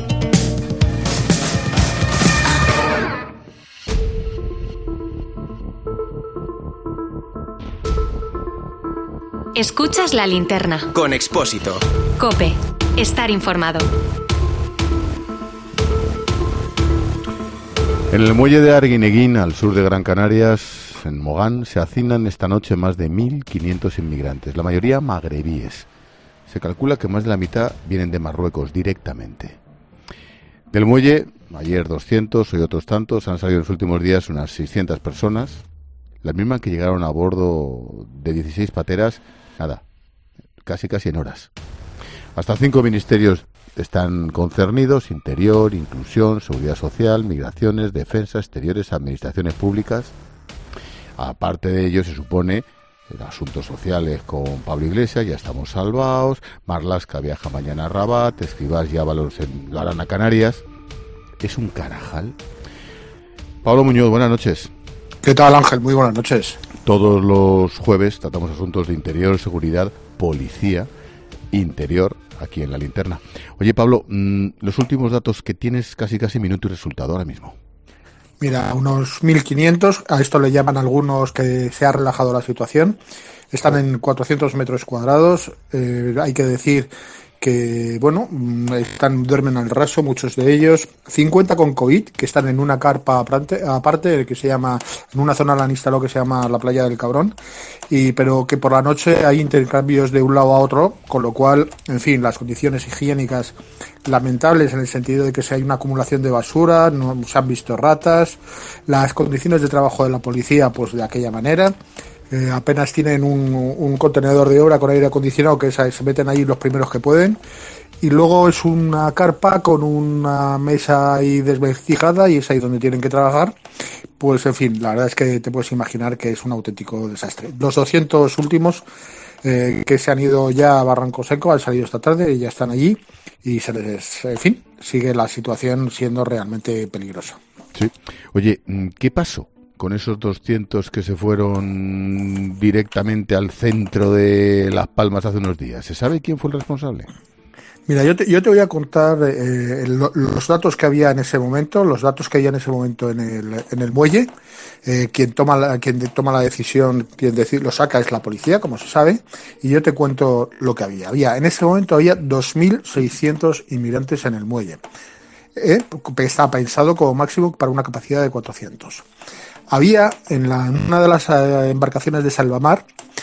Escuchas la linterna.
Con Expósito.
COPE. Estar informado.
En el muelle de Arguineguín, al sur de Gran Canarias, en Mogán, se hacinan esta noche más de mil quinientos inmigrantes, la mayoría magrebíes. Se calcula que más de la mitad vienen de Marruecos directamente. Del muelle, ayer doscientos, hoy otros tantos, han salido en los últimos días unas seiscientas personas, las mismas que llegaron a bordo de dieciséis pateras, nada, casi casi en horas. Hasta cinco ministerios están concernidos: Interior, Inclusión, Seguridad Social, Migraciones, Defensa, Exteriores, Administraciones Públicas. Aparte de ello, se supone, en asuntos sociales con Pablo Iglesias, ya estamos salvados. Marlaska viaja mañana a Rabat, Escribás y Ábalos en Garana, Canarias. Es un carajal. Pablo Muñoz, buenas noches.
¿Qué tal, Ángel? Muy buenas noches.
Todos los jueves tratamos asuntos de interior, seguridad, policía, interior, aquí en La Linterna. Oye, Pablo, mmm, los últimos datos que tienes, casi casi minuto y resultado ahora mismo.
Mira, unos mil quinientos, a esto le llaman algunos que se ha relajado la situación. Están en cuatrocientos metros cuadrados. Eh, hay que decir que, bueno, están duermen al raso muchos de ellos. cincuenta con COVID, que están en una carpa aparte, aparte que se llama, en una zona la han instalado que se llama la Playa del Cabrón, y pero que por la noche hay intercambios de un lado a otro, con lo cual, en fin, las condiciones higiénicas lamentables en el sentido de que si hay una acumulación de basura, no se han visto ratas, las condiciones de trabajo de la policía, pues de aquella manera. Eh, apenas tienen un, un contenedor de obra con aire acondicionado que se meten ahí los primeros que pueden, y luego es una carpa con una mesa ahí desvencijada y es ahí donde tienen que trabajar. Pues en fin, la verdad es que te puedes imaginar que es un auténtico desastre. Los doscientos últimos eh, que se han ido ya a Barranco Seco han salido esta tarde y ya están allí, y se les, en fin, sigue la situación siendo realmente peligrosa.
Sí. Oye, ¿qué pasó con esos doscientos que se fueron directamente al centro de Las Palmas hace unos días? ¿Se sabe quién fue el responsable?
Mira, yo te, yo te voy a contar eh, el, los datos que había en ese momento, los datos que había en ese momento en el, en el muelle. Eh, quien toma la, quien toma la decisión, quien decir, lo saca es la policía, como se sabe, y yo te cuento lo que había. Había en ese momento había dos mil seiscientos inmigrantes en el muelle. Eh, estaba pensado como máximo para una capacidad de cuatrocientos. Había en, la, en una de las eh, embarcaciones de Salvamar,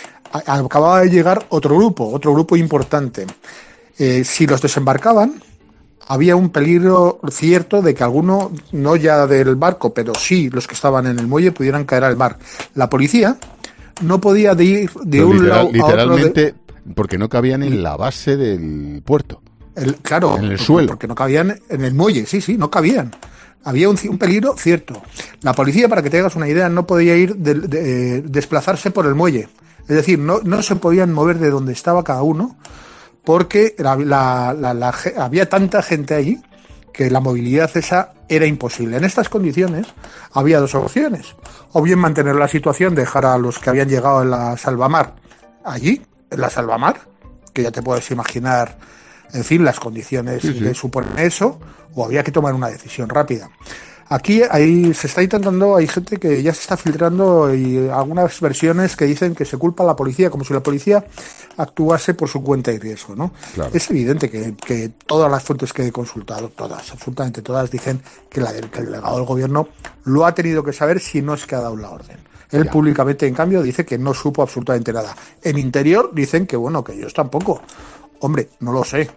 a, acababa de llegar otro grupo, otro grupo importante. Eh, si los desembarcaban, había un peligro cierto de que alguno, no ya del barco, pero sí los que estaban en el muelle, pudieran caer al mar. La policía no podía de ir de pero un literal, lado a
literalmente,
otro de...
porque no cabían en la base del puerto.
El, claro,
en el suelo.
Porque no cabían en el muelle, sí, sí, no cabían. Había un, un peligro cierto. La policía, para que te hagas una idea, no podía ir de, de, de, desplazarse por el muelle. Es decir, no, no se podían mover de donde estaba cada uno, porque la, la, la, la, había tanta gente allí que la movilidad esa era imposible. En estas condiciones había dos opciones: o bien mantener la situación, dejar a los que habían llegado en la Salvamar allí, en la Salvamar, que ya te puedes imaginar, en fin, las condiciones sí, sí. que suponen eso, o había que tomar una decisión rápida. Aquí ahí se está intentando, hay gente que ya se está filtrando y algunas versiones que dicen que se culpa a la policía, como si la policía actuase por su cuenta y riesgo, ¿no? Claro. Es evidente que, que todas las fuentes que he consultado, todas, absolutamente todas, dicen que, la, que el delegado del gobierno lo ha tenido que saber, si no es que ha dado la orden. Él ya. Públicamente, en cambio, dice que no supo absolutamente nada. En Interior dicen que, bueno, que ellos tampoco. Hombre, no lo sé.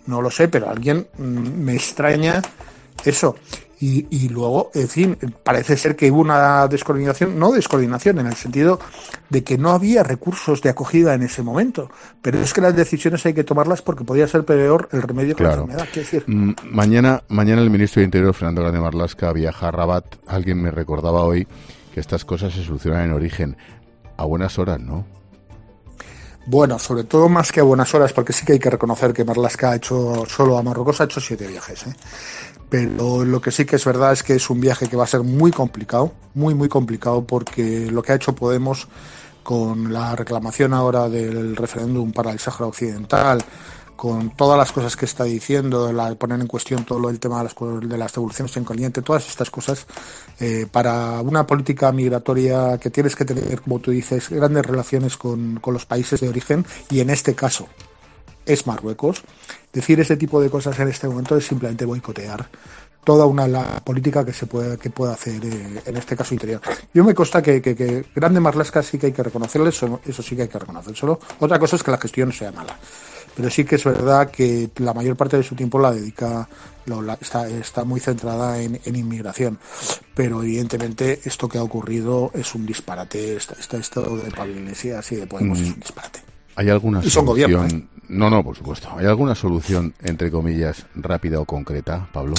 no lo sé, pero alguien mmm, me extraña eso. Y, y luego, en fin, parece ser que hubo una descoordinación, no descoordinación, en el sentido de que no había recursos de acogida en ese momento. Pero es que las decisiones hay que tomarlas porque podía ser peor el remedio que
claro.
la enfermedad. ¿Qué decir?
Mm, mañana, mañana el ministro de Interior, Fernando Grande Marlaska, viaja a Rabat. Alguien me recordaba hoy que estas cosas se solucionan en origen. A buenas horas, ¿no?
Bueno, sobre todo más que a buenas horas, porque sí que hay que reconocer que Marlaska ha hecho, solo a Marruecos ha hecho siete viajes, ¿eh? Pero lo que sí que es verdad es que es un viaje que va a ser muy complicado, muy, muy complicado, porque lo que ha hecho Podemos con la reclamación ahora del referéndum para el Sáhara Occidental, con todas las cosas que está diciendo, la, poner en cuestión todo el tema de las, de las devoluciones en caliente, todas estas cosas, eh, para una política migratoria que tienes que tener, como tú dices, grandes relaciones con, con los países de origen, y en este caso es Marruecos. Decir ese tipo de cosas en este momento es simplemente boicotear toda una la política que se puede que pueda hacer eh, en este caso Interior. Yo me consta que, que, que Grande Marlaska sí que hay que reconocerle, eso, eso sí que hay que reconocerlo. Otra cosa es que la gestión sea mala, pero sí que es verdad que la mayor parte de su tiempo la dedica, lo, la, está, está muy centrada en, en inmigración, pero evidentemente esto que ha ocurrido es un disparate, esto, esto, esto de Pablo Iglesias y de Podemos mm. es un disparate.
¿Hay alguna
y son
solución?
Gobierno, ¿eh?
No, no, por supuesto. ¿Hay alguna solución, entre comillas, rápida o concreta, Pablo?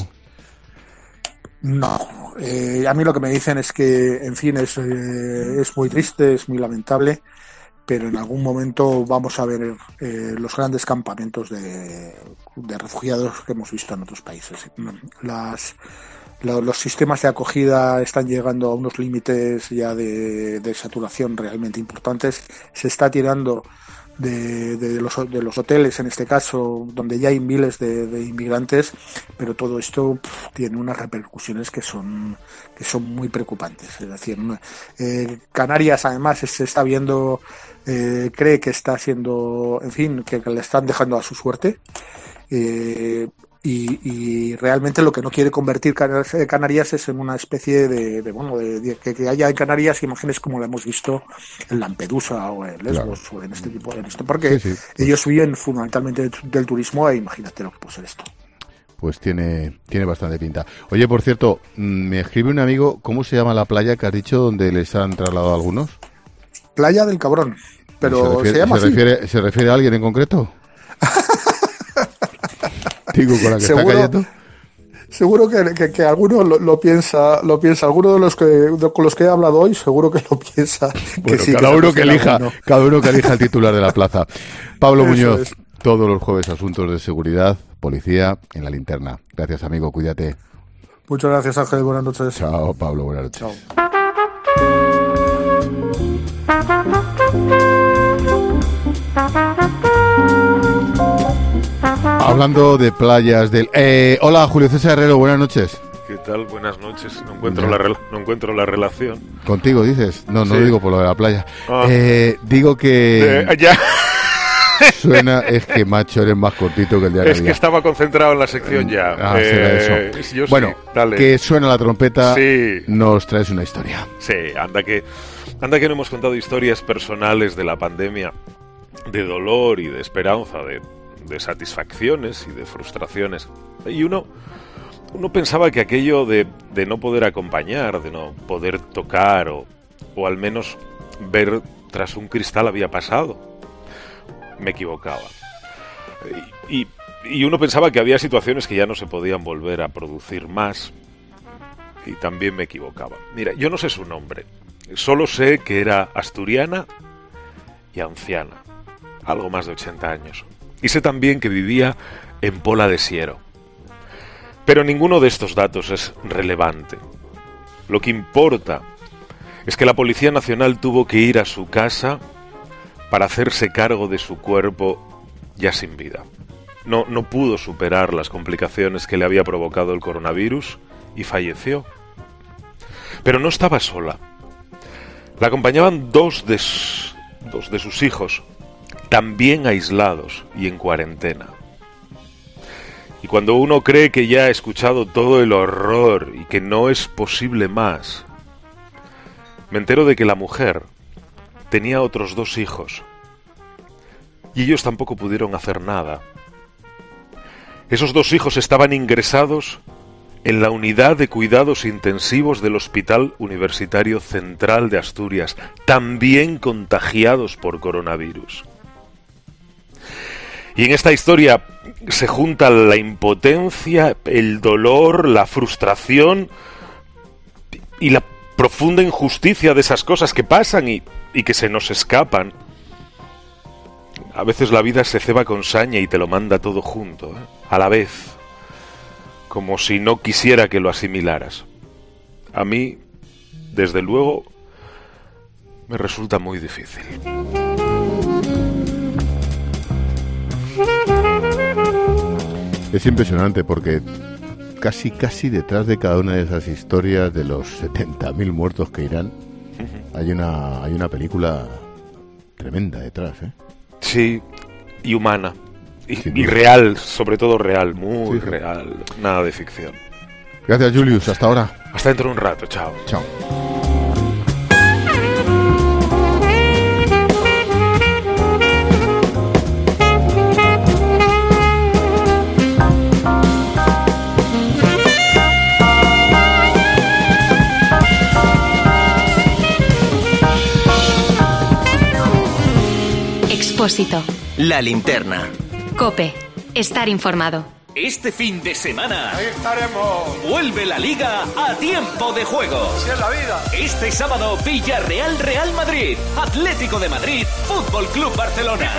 No. Eh, a mí lo que me dicen es que, en fin, es, eh, es muy triste, es muy lamentable, pero en algún momento vamos a ver eh, los grandes campamentos de, de refugiados que hemos visto en otros países. Las, lo, los sistemas de acogida están llegando a unos límites ya de, de saturación realmente importantes. Se está tirando De, de, los, de los hoteles, en este caso, donde ya hay miles de, de inmigrantes, pero todo esto pff, tiene unas repercusiones que son que son muy preocupantes. Es decir, eh, Canarias además se está viendo, eh, cree que está siendo, en fin, que, que le están dejando a su suerte. Eh, Y, y realmente lo que no quiere convertir Canarias es en una especie de, de bueno, de, de que, que haya en Canarias imágenes como la hemos visto en Lampedusa o en Lesbos, claro, o en este tipo de esto, porque sí, sí, pues ellos viven fundamentalmente del turismo, e imagínate lo que puede ser esto.
Pues tiene, tiene bastante pinta. Oye, por cierto, me escribe un amigo, ¿cómo se llama la playa que has dicho donde les han trasladado a algunos?
Playa del Cabrón, pero
se, refiere,
se llama
¿se
así.
Refiere, ¿Se refiere a alguien en concreto? Digo, con la que
seguro,
está cayendo.
Seguro que, que, que alguno lo, lo piensa, lo piensa. Alguno de los que de, con los que he hablado hoy, seguro que lo piensa.
Bueno,
que sí,
cada
que
uno que elija,
alguno.
cada uno que elija el titular de la plaza. Pablo
Eso
Muñoz,
es.
Todos los jueves asuntos de seguridad, policía en la linterna. Gracias, amigo, cuídate.
Muchas gracias, Ángel. Buenas noches.
Chao, Pablo. Buenas noches.
Chao.
Hablando de playas del... Eh, hola, Julio César Herrero, buenas noches.
¿Qué tal? Buenas noches. No encuentro, la, no encuentro la relación.
¿Contigo dices? No, no
sí.
lo digo por lo de la playa.
Ah.
Eh, digo que...
Eh, ya.
Suena, es que macho, eres más cortito que el de Navidad.
Es que estaba concentrado en la sección ya.
Ah,
eh,
será eso.
Yo
bueno,
sí, dale.
que suena la trompeta,
sí.
Nos traes una historia.
Sí, anda que, anda que no hemos contado historias personales de la pandemia, de dolor y de esperanza, de... de satisfacciones y de frustraciones. Y uno, uno pensaba que aquello de, de no poder acompañar, de no poder tocar o, o al menos ver tras un cristal había pasado. Me equivocaba. Y, y, y uno pensaba que había situaciones que ya no se podían volver a producir más. Y también me equivocaba. Mira, yo no sé su nombre. Solo sé que era asturiana y anciana. Algo más de ochenta años. Y sé también que vivía en Pola de Siero. Pero ninguno de estos datos es relevante. Lo que importa es que la Policía Nacional tuvo que ir a su casa para hacerse cargo de su cuerpo ya sin vida. No, no pudo superar las complicaciones que le había provocado el coronavirus y falleció. Pero no estaba sola. La acompañaban dos de, dos de sus hijos, también aislados y en cuarentena. Y cuando uno cree que ya ha escuchado todo el horror y que no es posible más, me entero de que la mujer tenía otros dos hijos y ellos tampoco pudieron hacer nada. Esos dos hijos estaban ingresados en la unidad de cuidados intensivos del Hospital Universitario Central de Asturias, también contagiados por coronavirus. Y en esta historia se junta la impotencia, el dolor, la frustración y la profunda injusticia de esas cosas que pasan y, y que se nos escapan. A veces la vida se ceba con saña y te lo manda todo junto, ¿eh? A la vez, como si no quisiera que lo asimilaras. A mí, desde luego, me resulta muy difícil.
Es impresionante porque casi, casi detrás de cada una de esas historias de los setenta mil muertos que irán, hay una, hay una película tremenda detrás, ¿eh?
Sí, y humana. Y, y real, sobre todo real, muy sí, sí. real. Nada de ficción.
Gracias, Julius. Hasta ahora.
Hasta dentro de un rato. Chao.
Chao.
Expósito.
La linterna.
COPE. Estar informado.
Este fin de semana
ahí estaremos.
Vuelve la Liga a tiempo de juego.
Así es la vida.
Este sábado Villarreal Real Madrid, Atlético de Madrid, Fútbol Club Barcelona.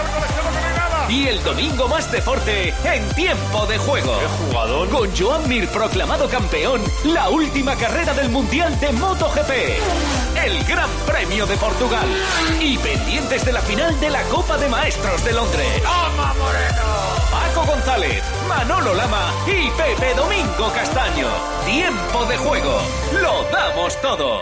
Y el domingo más deporte en tiempo de juego.
¡Qué jugador!
Con Joan Mir proclamado campeón, la última carrera del Mundial de MotoGP. El Gran Premio de Portugal. Y pendientes de la final de la Copa de Maestros de Londres.
¡Toma, Moreno!
Paco González, Manolo Lama y Pepe Domingo Castaño. Tiempo de juego. Lo damos todo.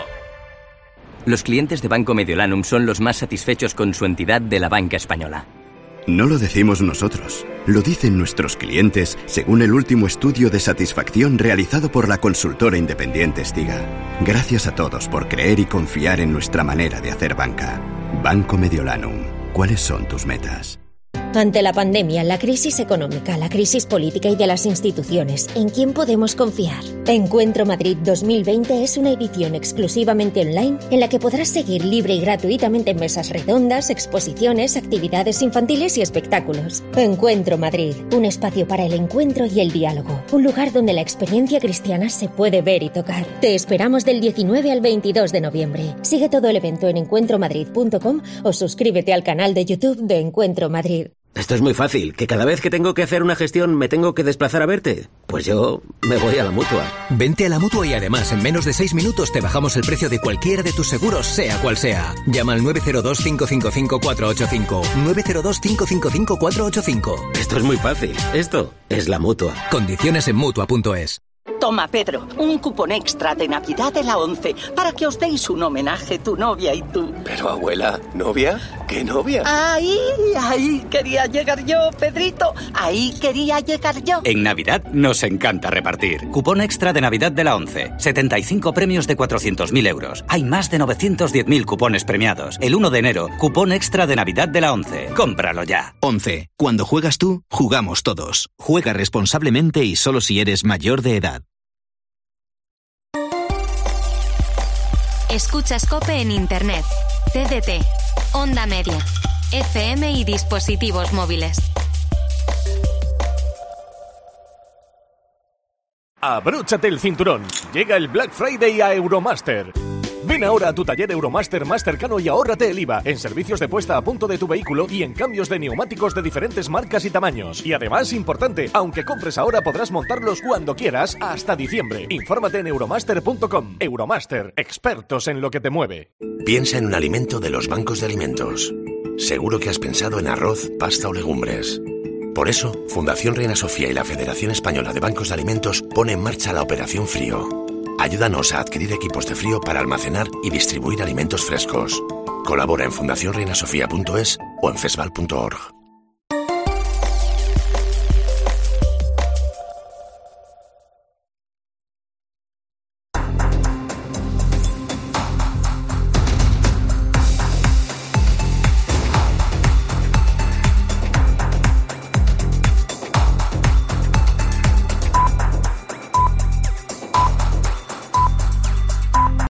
Los clientes de Banco Mediolanum son los más satisfechos con su entidad de la banca española.
No lo decimos nosotros, lo dicen nuestros clientes según el último estudio de satisfacción realizado por la consultora independiente Stiga. Gracias a todos por creer y confiar en nuestra manera de hacer banca. Banco Mediolanum, ¿cuáles son tus metas?
Ante la pandemia, la crisis económica, la crisis política y de las instituciones, ¿en quién podemos confiar? Encuentro Madrid dos mil veinte es una edición exclusivamente online en la que podrás seguir libre y gratuitamente mesas redondas, exposiciones, actividades infantiles y espectáculos. Encuentro Madrid, un espacio para el encuentro y el diálogo, un lugar donde la experiencia cristiana se puede ver y tocar. Te esperamos del diecinueve al veintidós de noviembre. Sigue todo el evento en encuentro madrid punto com o suscríbete al canal de YouTube de Encuentro Madrid.
Esto es muy fácil, que cada vez que tengo que hacer una gestión me tengo que desplazar a verte. Pues yo me voy a la Mutua.
Vente a la Mutua y además en menos de seis minutos te bajamos el precio de cualquiera de tus seguros, sea cual sea. Llama al nueve cero dos, cinco cinco cinco, cuatro ocho cinco. nueve cero dos, cinco cinco cinco, cuatro ocho cinco.
Esto es muy fácil. Esto es la Mutua.
Condiciones en Mutua punto es.
Toma, Pedro, un cupón extra de Navidad de la ONCE para que os deis un homenaje tu novia y tú.
Pero, abuela, ¿novia? ¿Qué novia?
Ahí, ahí quería llegar yo, Pedrito. Ahí quería llegar yo.
En Navidad nos encanta repartir. Cupón extra de Navidad de la ONCE. setenta y cinco premios de cuatrocientos mil euros. Hay más de novecientos diez mil cupones premiados. El uno de enero, cupón extra de Navidad de la ONCE. Cómpralo ya.
ONCE. Cuando juegas tú, jugamos todos. Juega responsablemente y solo si eres mayor de edad.
Escuchas COPE en Internet, T D T, Onda Media, F M y dispositivos móviles.
Abróchate el cinturón. Llega el Black Friday a Euromaster. Ven ahora a tu taller Euromaster más cercano y ahórrate el I V A en servicios de puesta a punto de tu vehículo y en cambios de neumáticos de diferentes marcas y tamaños. Y además, importante, aunque compres ahora podrás montarlos cuando quieras hasta diciembre. Infórmate en euromaster punto com. Euromaster, expertos en lo que te mueve.
Piensa en un alimento de los bancos de alimentos. Seguro que has pensado en arroz, pasta o legumbres. Por eso, Fundación Reina Sofía y la Federación Española de Bancos de Alimentos pone en marcha la Operación Frío. Ayúdanos a adquirir equipos de frío para almacenar y distribuir alimentos frescos. Colabora en fundación reina sofía punto es o en fesval punto org.